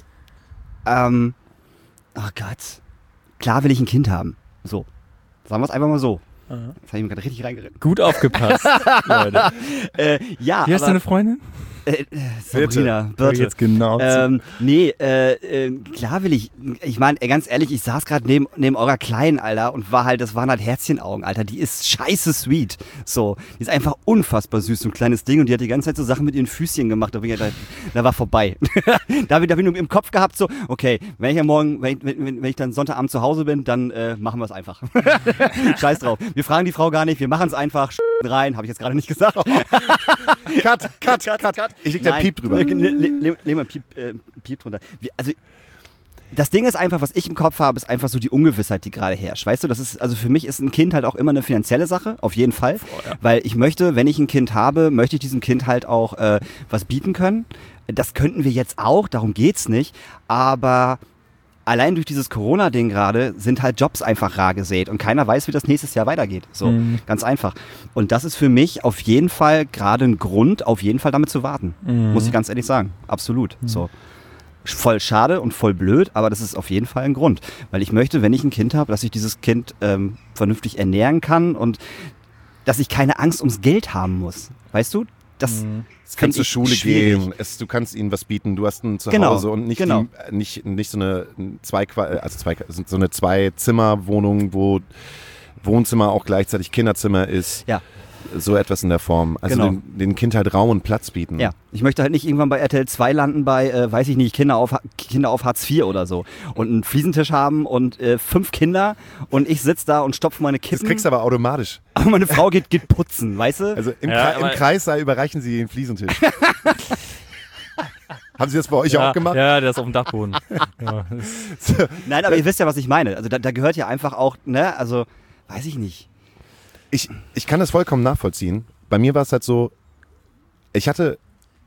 Ähm, oh Gott. Klar will ich ein Kind haben. So. Sagen wir es einfach mal so. Aha. Das habe ich mir gerade richtig reingeritten. Gut aufgepasst, Leute. Äh, ja, Wie heißt aber, deine Freundin? Äh, Sabrina, Birte. Jetzt genau. Ähm, nee, äh, äh, klar will ich. Ich meine, ganz ehrlich, ich saß gerade neben, neben eurer Kleinen, Alter, und war halt, das waren halt Herzchenaugen, Alter. Die ist scheiße sweet. So, die ist einfach unfassbar süß, so ein kleines Ding, und die hat die ganze Zeit so Sachen mit ihren Füßchen gemacht. Da, bin ich, da, da war vorbei. da habe ich, hab ich nur im Kopf gehabt, so, okay, wenn ich ja morgen, wenn ich, wenn, wenn ich dann Sonntagabend zu Hause bin, dann äh, machen wir es einfach. Scheiß drauf. Wir fragen die Frau gar nicht, wir machen es einfach. Rein, habe ich jetzt gerade nicht gesagt. Cut, cut, cut, cut. Ich leg da Piep drüber. Leg le, le, le mal Piep, äh, Piep drunter. Wie, also, das Ding ist einfach, was ich im Kopf habe, ist einfach so die Ungewissheit, die gerade herrscht. Weißt du, das ist, also für mich ist ein Kind halt auch immer eine finanzielle Sache, auf jeden Fall. Oh, ja. Weil ich möchte, wenn ich ein Kind habe, möchte ich diesem Kind halt auch äh, was bieten können. Das könnten wir jetzt auch, darum geht's nicht. Aber allein durch dieses Corona-Ding gerade sind halt Jobs einfach rar gesät und keiner weiß, wie das nächstes Jahr weitergeht. So, Mhm. ganz einfach. Und das ist für mich auf jeden Fall gerade ein Grund, auf jeden Fall damit zu warten. Mhm. Muss ich ganz ehrlich sagen. Absolut. So. Voll schade und voll blöd, aber das ist auf jeden Fall ein Grund. Weil ich möchte, wenn ich ein Kind habe, dass ich dieses Kind ähm, vernünftig ernähren kann und dass ich keine Angst ums Geld haben muss. Weißt du? Das Mhm. Es kann find zur ich Schule schwierig. gehen, es, du kannst ihnen was bieten, du hast ein Genau, Zuhause und nicht, genau. die, nicht, nicht so eine zwei, also zwei, so eine Zwei-Zimmer-Wohnung, wo Wohnzimmer auch gleichzeitig Kinderzimmer ist. Ja. So etwas in der Form. Also Genau. den, den Kind halt Raum und Platz bieten. Ja, ich möchte halt nicht irgendwann bei R T L zwei landen bei, äh, weiß ich nicht, Kinder auf, Kinder auf Hartz vier oder so. Und einen Fliesentisch haben und äh, fünf Kinder und ich sitze da und stopfe meine Kippen. Das kriegst du aber automatisch. aber meine Frau geht, geht putzen, weißt du? Also im, Ja, Kre im aber- Kreissaal überreichen sie den Fliesentisch. Haben sie das bei euch ja, auch gemacht? Ja, der ist auf dem Dachboden. ja. Nein, aber ihr wisst ja, was ich meine. Also da, da gehört ja einfach auch, ne, also, weiß ich nicht. Ich, ich kann das vollkommen nachvollziehen. Bei mir war es halt so, ich hatte,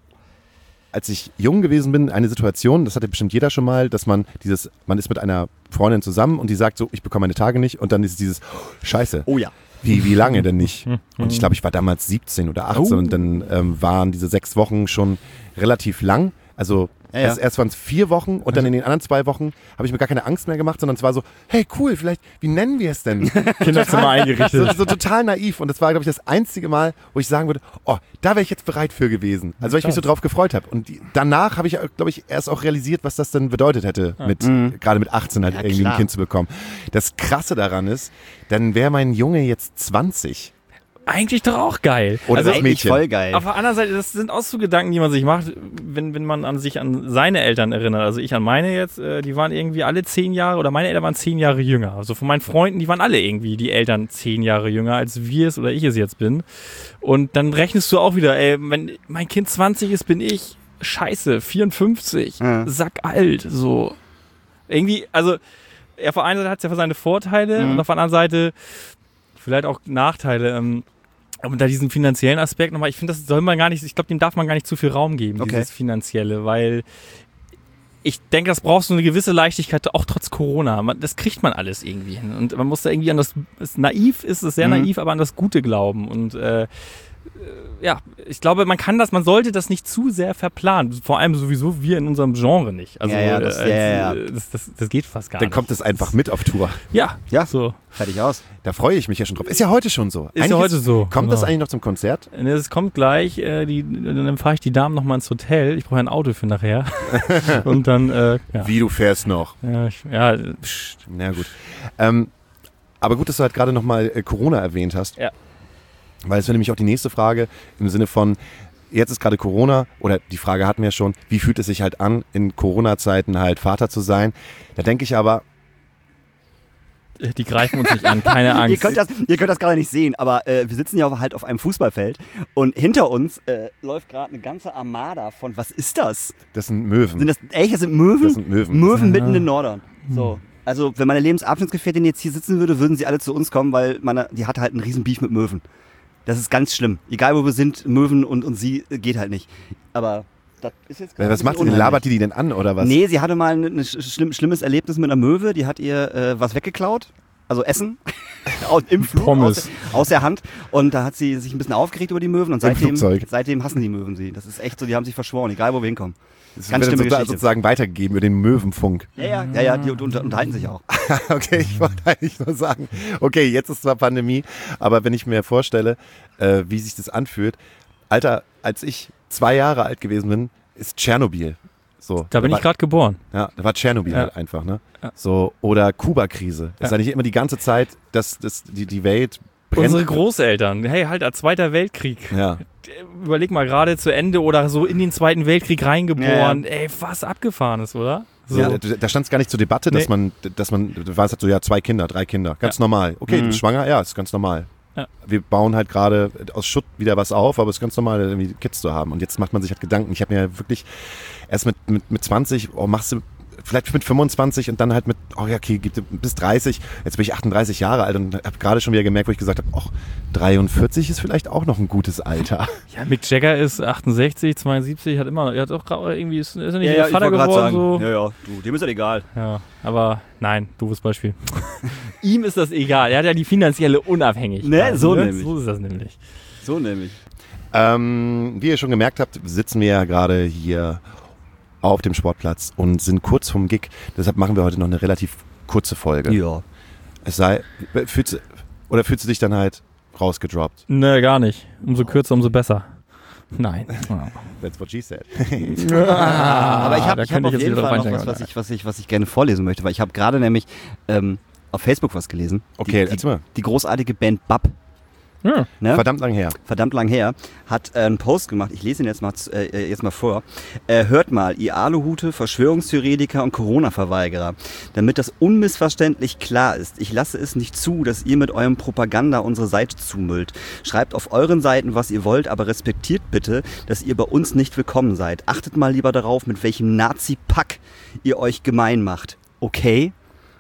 als ich jung gewesen bin, eine Situation, das hatte bestimmt jeder schon mal, dass man dieses, man ist mit einer Freundin zusammen und die sagt so, ich bekomme meine Tage nicht und dann ist dieses, scheiße, Oh ja. wie, wie lange denn nicht? Und ich glaube, ich war damals siebzehn oder achtzehn Oh. und dann ähm, waren diese sechs Wochen schon relativ lang. Also Ja, ja. erst, erst waren es vier Wochen und dann in den anderen zwei Wochen habe ich mir gar keine Angst mehr gemacht, sondern es war so, hey cool, vielleicht, wie nennen wir es denn? Kinderzimmer eingerichtet. So, so total naiv und das war, glaube ich, das einzige Mal, wo ich sagen würde, oh, da wäre ich jetzt bereit für gewesen. Also weil ich mich so drauf gefreut habe. Und die, danach habe ich, glaube ich, erst auch realisiert, was das denn bedeutet hätte, mit gerade mit achtzehn halt Ja, irgendwie klar. ein Kind zu bekommen. Das Krasse daran ist, dann wäre mein Junge jetzt zwanzig. Eigentlich doch auch geil. Oder also, das Eigentlich Mädchen. voll geil. auf der anderen Seite, das sind auch so Gedanken, die man sich macht, wenn, wenn man an sich an seine Eltern erinnert. Also ich an meine jetzt, äh, die waren irgendwie alle zehn Jahre, oder meine Eltern waren zehn Jahre jünger. Also von meinen Freunden, die waren alle irgendwie, die Eltern zehn Jahre jünger, als wir es oder ich es jetzt bin. Und dann rechnest du auch wieder, ey, wenn mein Kind zwanzig ist, bin ich, scheiße, vierundfünfzig, Ja. sackalt, so. Irgendwie, also, ja, auf der einen Seite hat es ja seine Vorteile Mhm. und auf der anderen Seite vielleicht auch Nachteile. Ähm, aber da diesen finanziellen Aspekt nochmal, ich finde, das soll man gar nicht, ich glaube, dem darf man gar nicht zu viel Raum geben, Okay. dieses Finanzielle, weil ich denke, das braucht so eine gewisse Leichtigkeit, auch trotz Corona. Man, das kriegt man alles irgendwie hin. Und man muss da irgendwie an das, es naiv ist es sehr Mhm. naiv, aber an das Gute glauben. Und äh, äh, ja, ich glaube, man kann das, man sollte das nicht zu sehr verplanen. Vor allem sowieso wir in unserem Genre nicht. Also Ja, ja, das- äh, ja, ja, ja. Das, das, das geht fast gar Dann nicht. kommt es einfach mit auf Tour. Ja, Ja. so. Fertig aus. Da freue ich mich ja schon drauf. Ist ja heute schon so. Ist Eigentlich ja heute so. Kommt das genau. eigentlich noch zum Konzert? Ne, Es kommt gleich, äh, die, dann fahre ich die Damen nochmal ins Hotel. Ich brauche ein Auto für nachher. Und dann, äh, ja. Wie, du fährst noch? Ja, ich, ja, pst. Na gut. Ähm, aber gut, dass du halt gerade nochmal äh, Corona erwähnt hast. Ja. Weil es wäre nämlich auch die nächste Frage im Sinne von, jetzt ist gerade Corona, oder die Frage hatten wir schon, wie fühlt es sich halt an, in Corona-Zeiten halt Vater zu sein? Da denke ich aber, Die greifen uns nicht an, keine Ihr Angst. könnt das, ihr könnt das gerade nicht sehen, aber äh, wir sitzen ja halt auf einem Fußballfeld und hinter uns äh, läuft gerade eine ganze Armada von, was ist das? das sind Möwen. Sind das, echt, das sind Möwen? Das sind Möwen. Möwen Ja. mitten in den Nordern. So. Also, wenn meine Lebensabschnittsgefährtin jetzt hier sitzen würde, würden sie alle zu uns kommen, weil meine, die hat halt einen riesen Beef mit Möwen. Das ist ganz schlimm. Egal wo wir sind, Möwen und, und sie äh, geht halt nicht. Aber das ist jetzt gerade was ein macht sie bisschen denn? Labert unheimlich. die die denn an, oder was? Nee, sie hatte mal ein, ein schlimm, schlimmes Erlebnis mit einer Möwe. Die hat ihr äh, was weggeklaut. Also Essen. Aus- Im Flug. Pommes. Aus, aus der Hand. Und da hat sie sich ein bisschen aufgeregt über die Möwen. Und Im seitdem, Flugzeug. seitdem hassen die Möwen sie. Das ist echt so, die haben sich verschworen, egal wo wir hinkommen. Das ganz wird dann schlimme sozusagen, Geschichte. sozusagen weitergegeben über den Möwenfunk. Ja, ja, ja, ja die unter, unterhalten sich auch. Okay, ich wollte eigentlich nur sagen, okay, jetzt ist zwar Pandemie, aber wenn ich mir vorstelle, äh, wie sich das anfühlt, Alter, als ich zwei Jahre alt gewesen bin, ist Tschernobyl. So, Da bin war, ich gerade geboren. Ja, da war Tschernobyl Ja. halt einfach, ne? Ja. So, oder Kuba-Krise. Das ist Ja. eigentlich immer die ganze Zeit, dass, dass die, die Welt brennt. Unsere Großeltern, hey, halt, der Zweiter Weltkrieg. Ja. Überleg mal, gerade zu Ende oder so in den Zweiten Weltkrieg reingeboren. Ey, was abgefahren ist, oder? So. Ja, da da stand es gar nicht zur Debatte, dass Nee. man, dass man, du weißt halt so, ja, zwei Kinder, drei Kinder, ganz Ja. normal. Okay, Mhm. du bist schwanger, ja, ist ganz normal. Ja. Wir bauen halt gerade aus Schutt wieder was auf, aber es ist ganz normal, irgendwie Kids zu haben. Und jetzt macht man sich halt Gedanken. Ich habe mir wirklich erst mit, mit, mit zwanzig, oh, machst du vielleicht mit fünfundzwanzig und dann halt mit, oh ja, okay, gibt bis dreißig. Jetzt bin ich achtunddreißig Jahre alt und habe gerade schon wieder gemerkt, wo ich gesagt habe, ach, dreiundvierzig ist vielleicht auch noch ein gutes Alter. Ja, Mick Jagger ist achtundsechzig, zweiundsiebzig, hat immer, er hat auch grad irgendwie, ist, ist er nicht Ja, wieder ja, ich Vater wollte gerade geworden? sagen. So. Ja, ja, du, dem ist das egal. Ja, aber nein, doofes Beispiel. Ihm ist das egal, er hat ja die finanzielle Unabhängigkeit. Ne, so nämlich. So ist das nämlich. So nämlich. Ähm, wie ihr schon gemerkt habt, sitzen wir ja gerade hier auf dem Sportplatz und sind kurz vom Gig. Deshalb machen wir heute noch eine relativ kurze Folge. Ja. Es sei, fühlst du, oder fühlst du dich dann halt rausgedroppt? Ne, gar nicht. Umso kürzer, umso besser. Nein. That's what she said. Aber ich da habe ich hab könnte auf ich jetzt jeden wieder Fall drauf noch was, einsteigen, was ich, was, ich, was ich gerne vorlesen möchte, weil ich habe gerade nämlich ähm, auf Facebook was gelesen. Okay, die, erzähl mal. die, die großartige Band Bab, Ja. ne? Verdammt lang her. verdammt lang her, hat äh, einen Post gemacht, ich lese ihn jetzt mal, äh, jetzt mal vor. Äh, hört mal, ihr Aluhute, Verschwörungstheoretiker und Corona-Verweigerer, damit das unmissverständlich klar ist. Ich lasse es nicht zu, dass ihr mit eurem Propaganda unsere Seite zumüllt. Schreibt auf euren Seiten, was ihr wollt, aber respektiert bitte, dass ihr bei uns nicht willkommen seid. Achtet mal lieber darauf, mit welchem Nazi-Pack ihr euch gemein macht. Okay?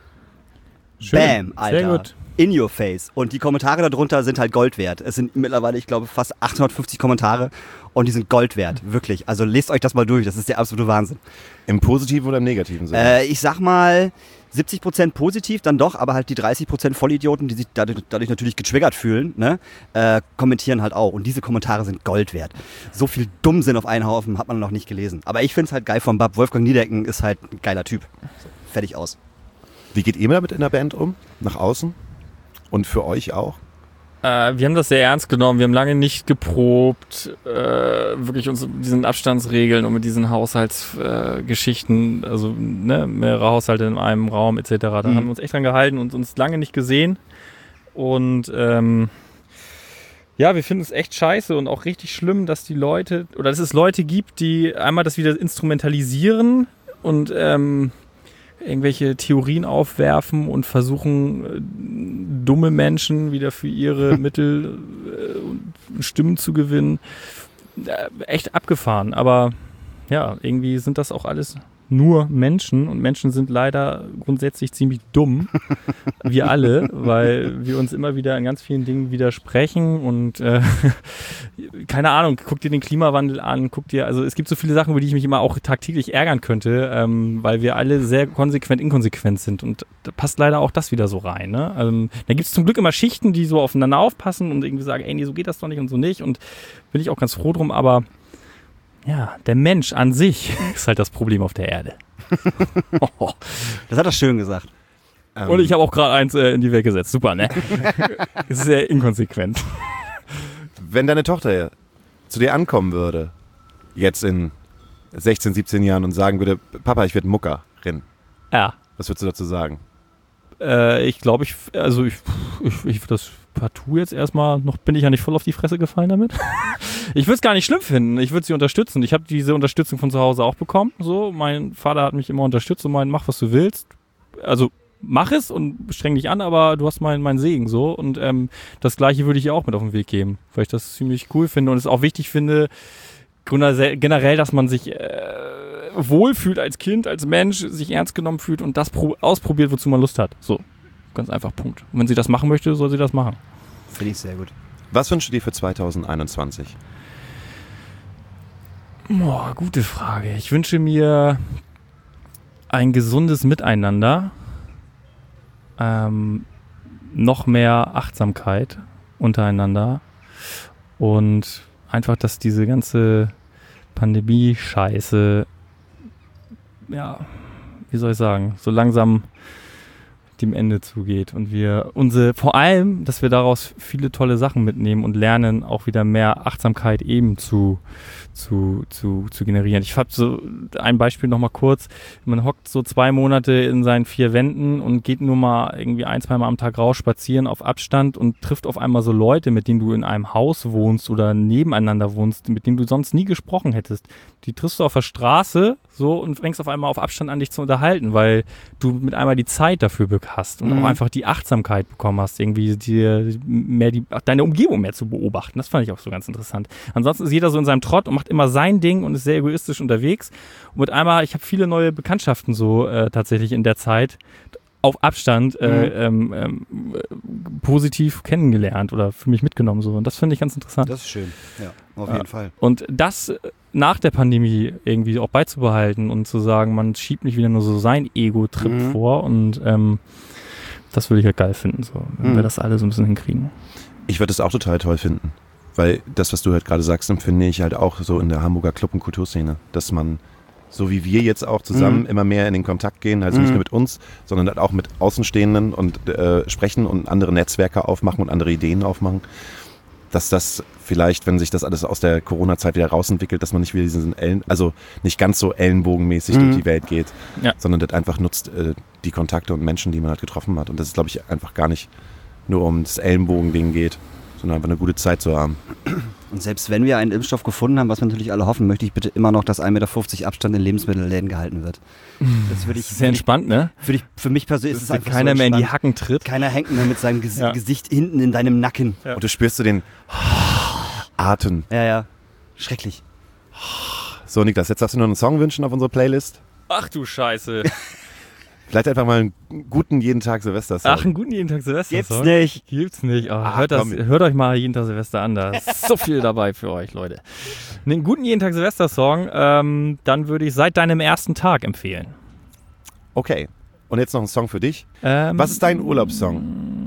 Schön. Bam, Alter. Sehr gut. In your face. Und die Kommentare darunter sind halt Gold wert. Es sind mittlerweile, ich glaube, fast achthundertfünfzig Kommentare und die sind Gold wert. Wirklich. Also lest euch das mal durch. Das ist der absolute Wahnsinn. Im positiven oder im negativen Sinne? Äh, ich sag mal, siebzig Prozent positiv dann doch, aber halt die dreißig Prozent Vollidioten, die sich dadurch, dadurch natürlich getriggert fühlen, ne, äh, kommentieren halt auch. Und diese Kommentare sind Gold wert. So viel Dummsinn auf einen Haufen hat man noch nicht gelesen. Aber ich find's halt geil vom Bab. Wolfgang Niedecken ist halt ein geiler Typ. So, fertig aus. Wie geht ihr damit in der Band um? Nach außen? Und für euch auch? Äh, wir haben das sehr ernst genommen. Wir haben lange nicht geprobt, äh, wirklich uns mit diesen Abstandsregeln und mit diesen Haushaltsgeschichten, äh, also ne, mehrere Haushalte in einem Raum et cetera. Da Mhm. haben wir uns echt dran gehalten und uns lange nicht gesehen. Und ähm, ja, wir finden es echt scheiße und auch richtig schlimm, dass die Leute, oder dass es Leute gibt, die einmal das wieder instrumentalisieren und ähm, irgendwelche Theorien aufwerfen und versuchen, äh, dumme Menschen wieder für ihre Mittel äh, und Stimmen zu gewinnen. Äh, echt abgefahren. Aber ja, irgendwie sind das auch alles nur Menschen und Menschen sind leider grundsätzlich ziemlich dumm. Wir alle, weil wir uns immer wieder in ganz vielen Dingen widersprechen und äh, keine Ahnung, guck dir den Klimawandel an, guck dir, also es gibt so viele Sachen, über die ich mich immer auch tagtäglich ärgern könnte, ähm, weil wir alle sehr konsequent inkonsequent sind und da passt leider auch das wieder so rein. Ne? Ähm, da gibt es zum Glück immer Schichten, die so aufeinander aufpassen und irgendwie sagen, ey, nee, so geht das doch nicht und so nicht und bin ich auch ganz froh drum, aber ja, der Mensch an sich ist halt das Problem auf der Erde. Das hat er schön gesagt. Ähm, Und ich habe auch gerade eins äh, in die Welt gesetzt. Super, ne? Ist sehr inkonsequent. Wenn deine Tochter zu dir ankommen würde, jetzt in sechzehn, siebzehn Jahren und sagen würde, Papa, ich werde Muckerin, Ja. was würdest du dazu sagen? Äh, ich glaube, ich, also ich, ich, ich das partout jetzt erstmal, noch bin ich ja nicht voll auf die Fresse gefallen damit. Ich würde es gar nicht schlimm finden. Ich würde sie unterstützen. Ich habe diese Unterstützung von zu Hause auch bekommen. So, mein Vater hat mich immer unterstützt und meint, mach was du willst. Also mach es und streng dich an, aber du hast meinen mein Segen so. Und ähm, das Gleiche würde ich ihr auch mit auf den Weg geben, weil ich das ziemlich cool finde und es auch wichtig finde, generell, dass man sich äh, wohlfühlt als Kind, als Mensch, sich ernst genommen fühlt und das pro- ausprobiert, wozu man Lust hat. So, ganz einfach, Punkt. Und wenn sie das machen möchte, soll sie das machen. Finde ich sehr gut. Was wünschst du dir für zwanzig einundzwanzig? Boah, gute Frage. Ich wünsche mir ein gesundes Miteinander, ähm, noch mehr Achtsamkeit untereinander und einfach, dass diese ganze Pandemie-Scheiße, ja, wie soll ich sagen, so langsam dem Ende zugeht und wir unsere, vor allem, dass wir daraus viele tolle Sachen mitnehmen und lernen, auch wieder mehr Achtsamkeit eben zu, zu, zu, zu generieren. Ich habe so ein Beispiel nochmal kurz. Man hockt so zwei Monate in seinen vier Wänden und geht nur mal irgendwie ein, zwei Mal am Tag raus spazieren auf Abstand und trifft auf einmal so Leute, mit denen du in einem Haus wohnst oder nebeneinander wohnst, mit denen du sonst nie gesprochen hättest. Die triffst du auf der Straße so und fängst auf einmal auf Abstand an, dich zu unterhalten, weil du mit einmal die Zeit dafür hast und mhm. auch einfach die Achtsamkeit bekommen hast, irgendwie dir mehr die, deine Umgebung mehr zu beobachten. Das fand ich auch so ganz interessant. Ansonsten ist jeder so in seinem Trott und macht immer sein Ding und ist sehr egoistisch unterwegs. Und mit einmal, ich habe viele neue Bekanntschaften so äh, tatsächlich in der Zeit auf Abstand äh, mhm. ähm, ähm, positiv kennengelernt oder für mich mitgenommen. So. Und das finde ich ganz interessant. Das ist schön, ja, auf ja. jeden Fall. Und das nach der Pandemie irgendwie auch beizubehalten und zu sagen, man schiebt nicht wieder nur so sein Ego-Trip mhm. vor und ähm, das würde ich halt geil finden, so, wenn mhm. wir das alle so ein bisschen hinkriegen. Ich würde es auch total toll finden, weil das, was du halt gerade sagst, empfinde ich halt auch so in der Hamburger Club- und Kulturszene, dass man, so wie wir jetzt auch zusammen mhm. immer mehr in den Kontakt gehen, also mhm. nicht nur mit uns, sondern halt auch mit Außenstehenden und äh, sprechen und andere Netzwerke aufmachen und andere Ideen aufmachen, dass das vielleicht, wenn sich das alles aus der Corona-Zeit wieder rausentwickelt, dass man nicht wieder diesen Ellen, also nicht ganz so ellenbogenmäßig mhm. durch die Welt geht, ja. sondern das einfach nutzt äh, die Kontakte und Menschen, die man halt getroffen hat. Und das ist, glaube ich, einfach gar nicht nur um das Ellenbogen-Ding geht, sondern einfach eine gute Zeit zu haben. Und selbst wenn wir einen Impfstoff gefunden haben, was wir natürlich alle hoffen, möchte ich bitte immer noch, dass ein Meter fünfzig Abstand in Lebensmittelläden gehalten wird. Das würde ich, sehr entspannt, ne? Für, dich, für mich persönlich ist es einfach keiner so mehr in die Hacken tritt. Keiner hängt mehr mit seinem Ges- ja. Gesicht hinten in deinem Nacken. Ja. Und du spürst so den Atem. Ja, ja. Schrecklich. So, Niklas, jetzt darfst du noch einen Song wünschen auf unsere Playlist. Ach du Scheiße. Vielleicht einfach mal einen guten jeden Tag Silvester-Song. Ach, einen guten jeden Tag Silvester-Song? Gibt's nicht. Gibt's nicht. Oh, ah, hört, das, hört euch mal jeden Tag Silvester an. Da ist so viel dabei für euch, Leute. Einen guten jeden Tag Silvester-Song, ähm, dann würde ich Seit deinem ersten Tag empfehlen. Okay. Und jetzt noch ein Song für dich. Ähm, Was ist dein Urlaubssong?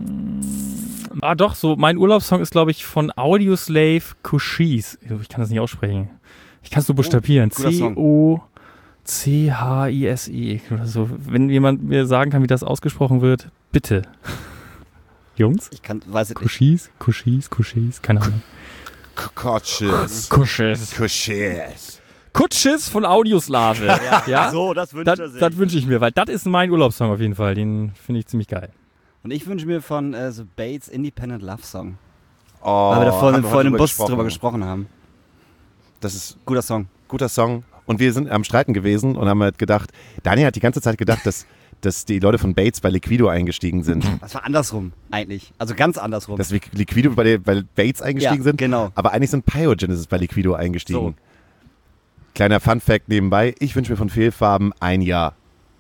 Ah doch, so mein Urlaubssong ist, glaube ich, von Audioslave Cochise. Ich kann das nicht aussprechen. Ich kann es nur buchstabieren. Oh, C O C H I S I oder so. Wenn jemand mir sagen kann, wie das ausgesprochen wird, bitte. Jungs? Ich kann, weiß es nicht. Cochise, Cochise, Cochise, keine Ahnung. Cochise. Cochise. Cochise. Kutschis von Audioslave. Ja, ja? So, das wünscht er sich. Das wünsche ich mir, weil das ist mein Urlaubssong auf jeden Fall. Den finde ich ziemlich geil. Und ich wünsche mir von äh, The Bates Independent Love Song. Oh, weil wir da vorhin wir vor dem Bus gesprochen. drüber gesprochen haben. Das ist guter Song. Guter Song. Und wir sind am Streiten gewesen und haben halt gedacht, Daniel hat die ganze Zeit gedacht, dass, dass die Leute von Bates bei Liquido eingestiegen sind. Das war andersrum eigentlich. Also ganz andersrum. Dass Liquido bei, der, bei Bates eingestiegen ja, sind. Genau. Aber eigentlich sind Pyogenesis bei Liquido eingestiegen. So. Kleiner Funfact nebenbei. Ich wünsche mir von Fehlfarben ein Jahr.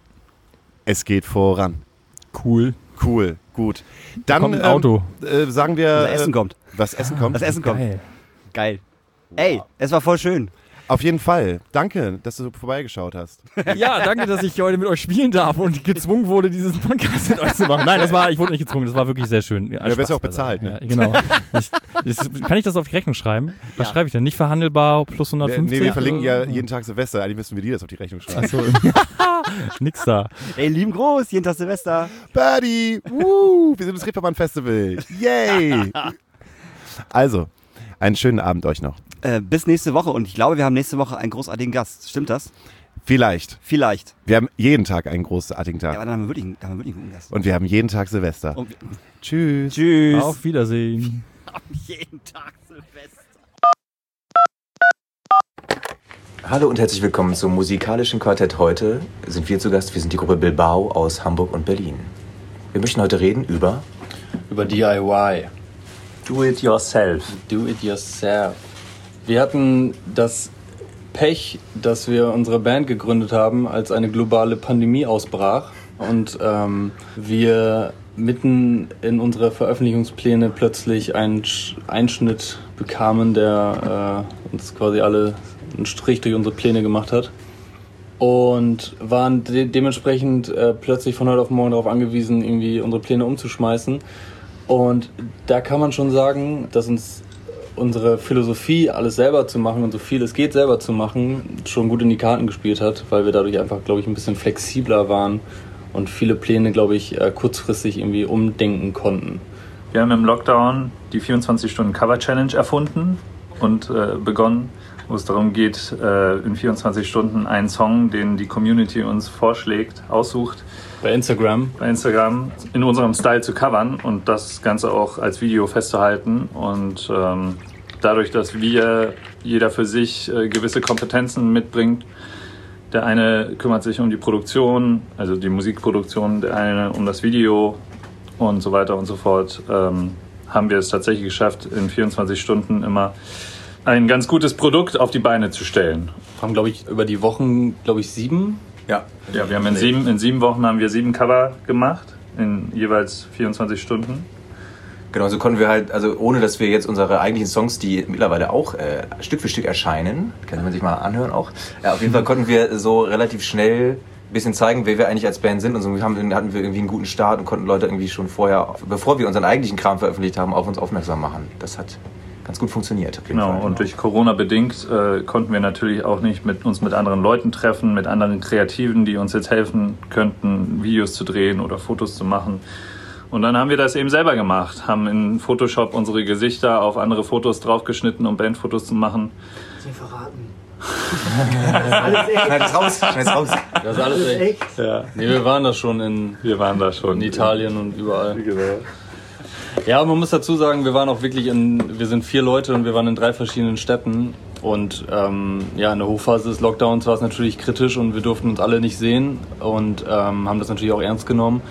Es geht voran. Cool. Cool, gut. Dann kommt ein Auto. Ähm, äh, sagen wir... Das Essen kommt. Was Essen kommt? Das Essen kommt. Geil. Geil. Ey, es war voll schön. Auf jeden Fall. Danke, dass du vorbeigeschaut hast. Ja, danke, dass ich heute mit euch spielen darf und gezwungen wurde, diesen Podcast mit euch zu machen. Nein, das war, ich wurde nicht gezwungen, das war wirklich sehr schön. Ja, wirst du auch bezahlt, ne? Ja, genau. Ich, das, kann ich das auf die Rechnung schreiben? Was Ja. schreibe ich denn? Nicht verhandelbar plus hundertfünfzig? Nee, wir verlinken ja jeden Tag Silvester. Eigentlich müssen wir dir das auf die Rechnung schreiben. Achso. Nix da. Ey, lieben Gruß, jeden Tag Silvester. Birdie! Woo! Wir sind das Reeperbahn Festival. Yay! Also, einen schönen Abend euch noch. Äh, bis nächste Woche und ich glaube, wir haben nächste Woche einen großartigen Gast. Stimmt das? Vielleicht. Vielleicht. Wir haben jeden Tag einen großartigen Tag. Ja, aber dann haben wir wirklich, dann haben wir wirklich einen guten Gast. Und wir haben jeden Tag Silvester. Und Tschüss. Tschüss. Auf Wiedersehen. Am jeden Tag Silvester. Hallo und herzlich willkommen zum musikalischen Quartett. Heute sind wir zu Gast. Wir sind die Gruppe Bilbao aus Hamburg und Berlin. Wir möchten heute reden über... Über D I Y. Do it yourself. Do it yourself. Wir hatten das Pech, dass wir unsere Band gegründet haben, als eine globale Pandemie ausbrach und ähm, wir mitten in unsere Veröffentlichungspläne plötzlich einen Einschnitt bekamen, der äh, uns quasi alle einen Strich durch unsere Pläne gemacht hat. Und waren de- dementsprechend äh, plötzlich von heute auf morgen darauf angewiesen, irgendwie unsere Pläne umzuschmeißen. Und da kann man schon sagen, dass uns unsere Philosophie, alles selber zu machen und so viel es geht selber zu machen, schon gut in die Karten gespielt hat, weil wir dadurch einfach, glaube ich, ein bisschen flexibler waren und viele Pläne, glaube ich, kurzfristig irgendwie umdenken konnten. Wir haben im Lockdown die vierundzwanzig-Stunden-Cover-Challenge erfunden und äh, begonnen, wo es darum geht, äh, in vierundzwanzig Stunden einen Song, den die Community uns vorschlägt, aussucht, Bei Instagram. bei Instagram in unserem Style zu covern und das Ganze auch als Video festzuhalten. Und ähm, dadurch, dass wir, jeder für sich äh, gewisse Kompetenzen mitbringt, der eine kümmert sich um die Produktion, also die Musikproduktion, der eine um das Video und so weiter und so fort, ähm, haben wir es tatsächlich geschafft, in vierundzwanzig Stunden immer ein ganz gutes Produkt auf die Beine zu stellen. Wir haben, glaube ich, über die Wochen, glaube ich, sieben. Ja. Ja, wir haben in sieben, in sieben Wochen haben wir sieben Cover gemacht, in jeweils vierundzwanzig Stunden. Genau, so konnten wir halt, also ohne dass wir jetzt unsere eigentlichen Songs, die mittlerweile auch äh, Stück für Stück erscheinen, kann man sich mal anhören auch, ja, auf jeden Fall konnten wir so relativ schnell ein bisschen zeigen, wer wir eigentlich als Band sind und so haben, hatten wir irgendwie einen guten Start und konnten Leute irgendwie schon vorher, bevor wir unseren eigentlichen Kram veröffentlicht haben, auf uns aufmerksam machen. Das hat ganz gut funktioniert. Auf jeden Genau, Fall. und durch Corona bedingt äh, konnten wir natürlich auch nicht mit uns mit anderen Leuten treffen, mit anderen Kreativen, die uns jetzt helfen könnten, Videos zu drehen oder Fotos zu machen. Und dann haben wir das eben selber gemacht, haben in Photoshop unsere Gesichter auf andere Fotos draufgeschnitten, um Bandfotos zu machen. Sie verraten. Schneid es raus, schneid es raus. Das ist alles echt. Ja, Nee, wir waren da schon in, wir waren da schon. in Italien und überall. Genau. Ja, man muss dazu sagen, wir waren auch wirklich in, wir sind vier Leute und wir waren in drei verschiedenen Städten. Und ähm, ja, in der Hochphase des Lockdowns war es natürlich kritisch und wir durften uns alle nicht sehen und ähm, haben das natürlich auch ernst genommen.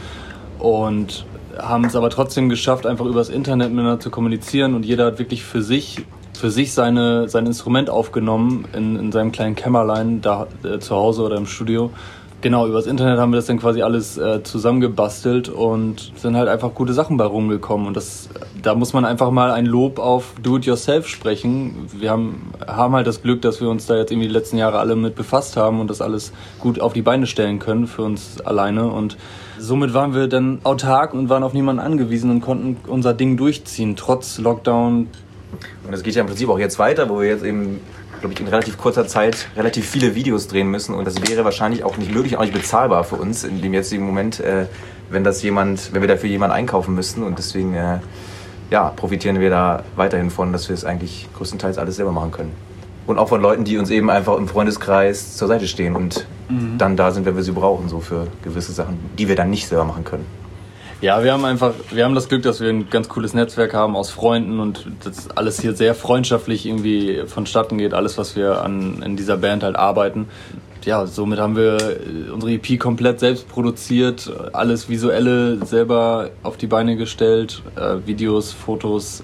Und haben es aber trotzdem geschafft, einfach übers Internet miteinander zu kommunizieren und jeder hat wirklich für sich, für sich seine, sein Instrument aufgenommen in, in seinem kleinen Kämmerlein da äh, zu Hause oder im Studio. Genau, übers Internet haben wir das dann quasi alles äh, zusammengebastelt und sind halt einfach gute Sachen bei rumgekommen. Und das, da muss man einfach mal ein Lob auf Do-it-yourself sprechen. Wir haben, haben halt das Glück, dass wir uns da jetzt irgendwie die letzten Jahre alle mit befasst haben und das alles gut auf die Beine stellen können für uns alleine. Und somit waren wir dann autark und waren auf niemanden angewiesen und konnten unser Ding durchziehen, trotz Lockdown. Und das geht ja im Prinzip auch jetzt weiter, wo wir jetzt eben, glaube ich, in relativ kurzer Zeit relativ viele Videos drehen müssen und das wäre wahrscheinlich auch nicht möglich, auch nicht bezahlbar für uns in dem jetzigen Moment, äh, wenn das jemand, wenn wir dafür jemanden einkaufen müssten und deswegen äh, ja, profitieren wir da weiterhin von, dass wir es eigentlich größtenteils alles selber machen können. Und auch von Leuten, die uns eben einfach im Freundeskreis zur Seite stehen und mhm. dann da sind, wenn wir sie brauchen, so für gewisse Sachen, die wir dann nicht selber machen können. Ja, wir haben einfach, wir haben das Glück, dass wir ein ganz cooles Netzwerk haben aus Freunden und das alles hier sehr freundschaftlich irgendwie vonstatten geht, alles, was wir an, in dieser Band halt arbeiten. Ja, somit haben wir unsere E P komplett selbst produziert, alles Visuelle selber auf die Beine gestellt, äh, Videos, Fotos.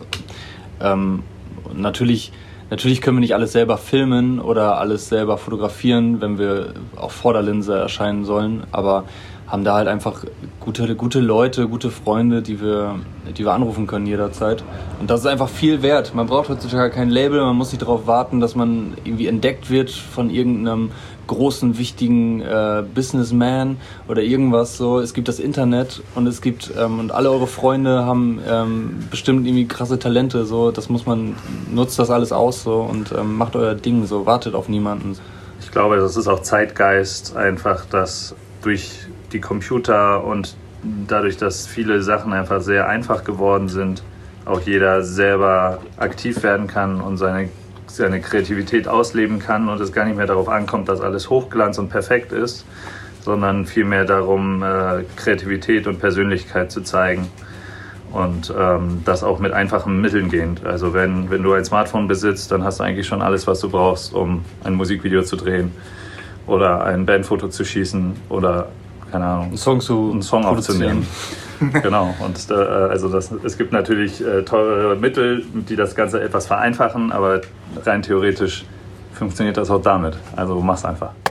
Ähm, natürlich, natürlich können wir nicht alles selber filmen oder alles selber fotografieren, wenn wir auf Vorderlinse erscheinen sollen, aber haben da halt einfach gute, gute Leute, gute Freunde, die wir, die wir anrufen können jederzeit. Und das ist einfach viel wert. Man braucht heutzutage kein Label, man muss nicht darauf warten, dass man irgendwie entdeckt wird von irgendeinem großen, wichtigen äh, Businessman oder irgendwas so. Es gibt das Internet und es gibt, ähm, und alle eure Freunde haben ähm, bestimmt irgendwie krasse Talente, so. Das muss man, nutzt das alles aus so und ähm, macht euer Ding so, wartet auf niemanden. Ich glaube, das ist auch Zeitgeist einfach, dass durch die Computer und dadurch, dass viele Sachen einfach sehr einfach geworden sind, auch jeder selber aktiv werden kann und seine, seine Kreativität ausleben kann und es gar nicht mehr darauf ankommt, dass alles Hochglanz und perfekt ist, sondern vielmehr darum, äh, Kreativität und Persönlichkeit zu zeigen und ähm, das auch mit einfachen Mitteln gehend. Also wenn, wenn du ein Smartphone besitzt, dann hast du eigentlich schon alles, was du brauchst, um ein Musikvideo zu drehen oder ein Bandfoto zu schießen oder keine Ahnung, einen Song, zu einen Song aufzunehmen. Genau, und äh, also das, es gibt natürlich äh, teurere Mittel, die das Ganze etwas vereinfachen, aber rein theoretisch funktioniert das auch damit. Also mach's einfach.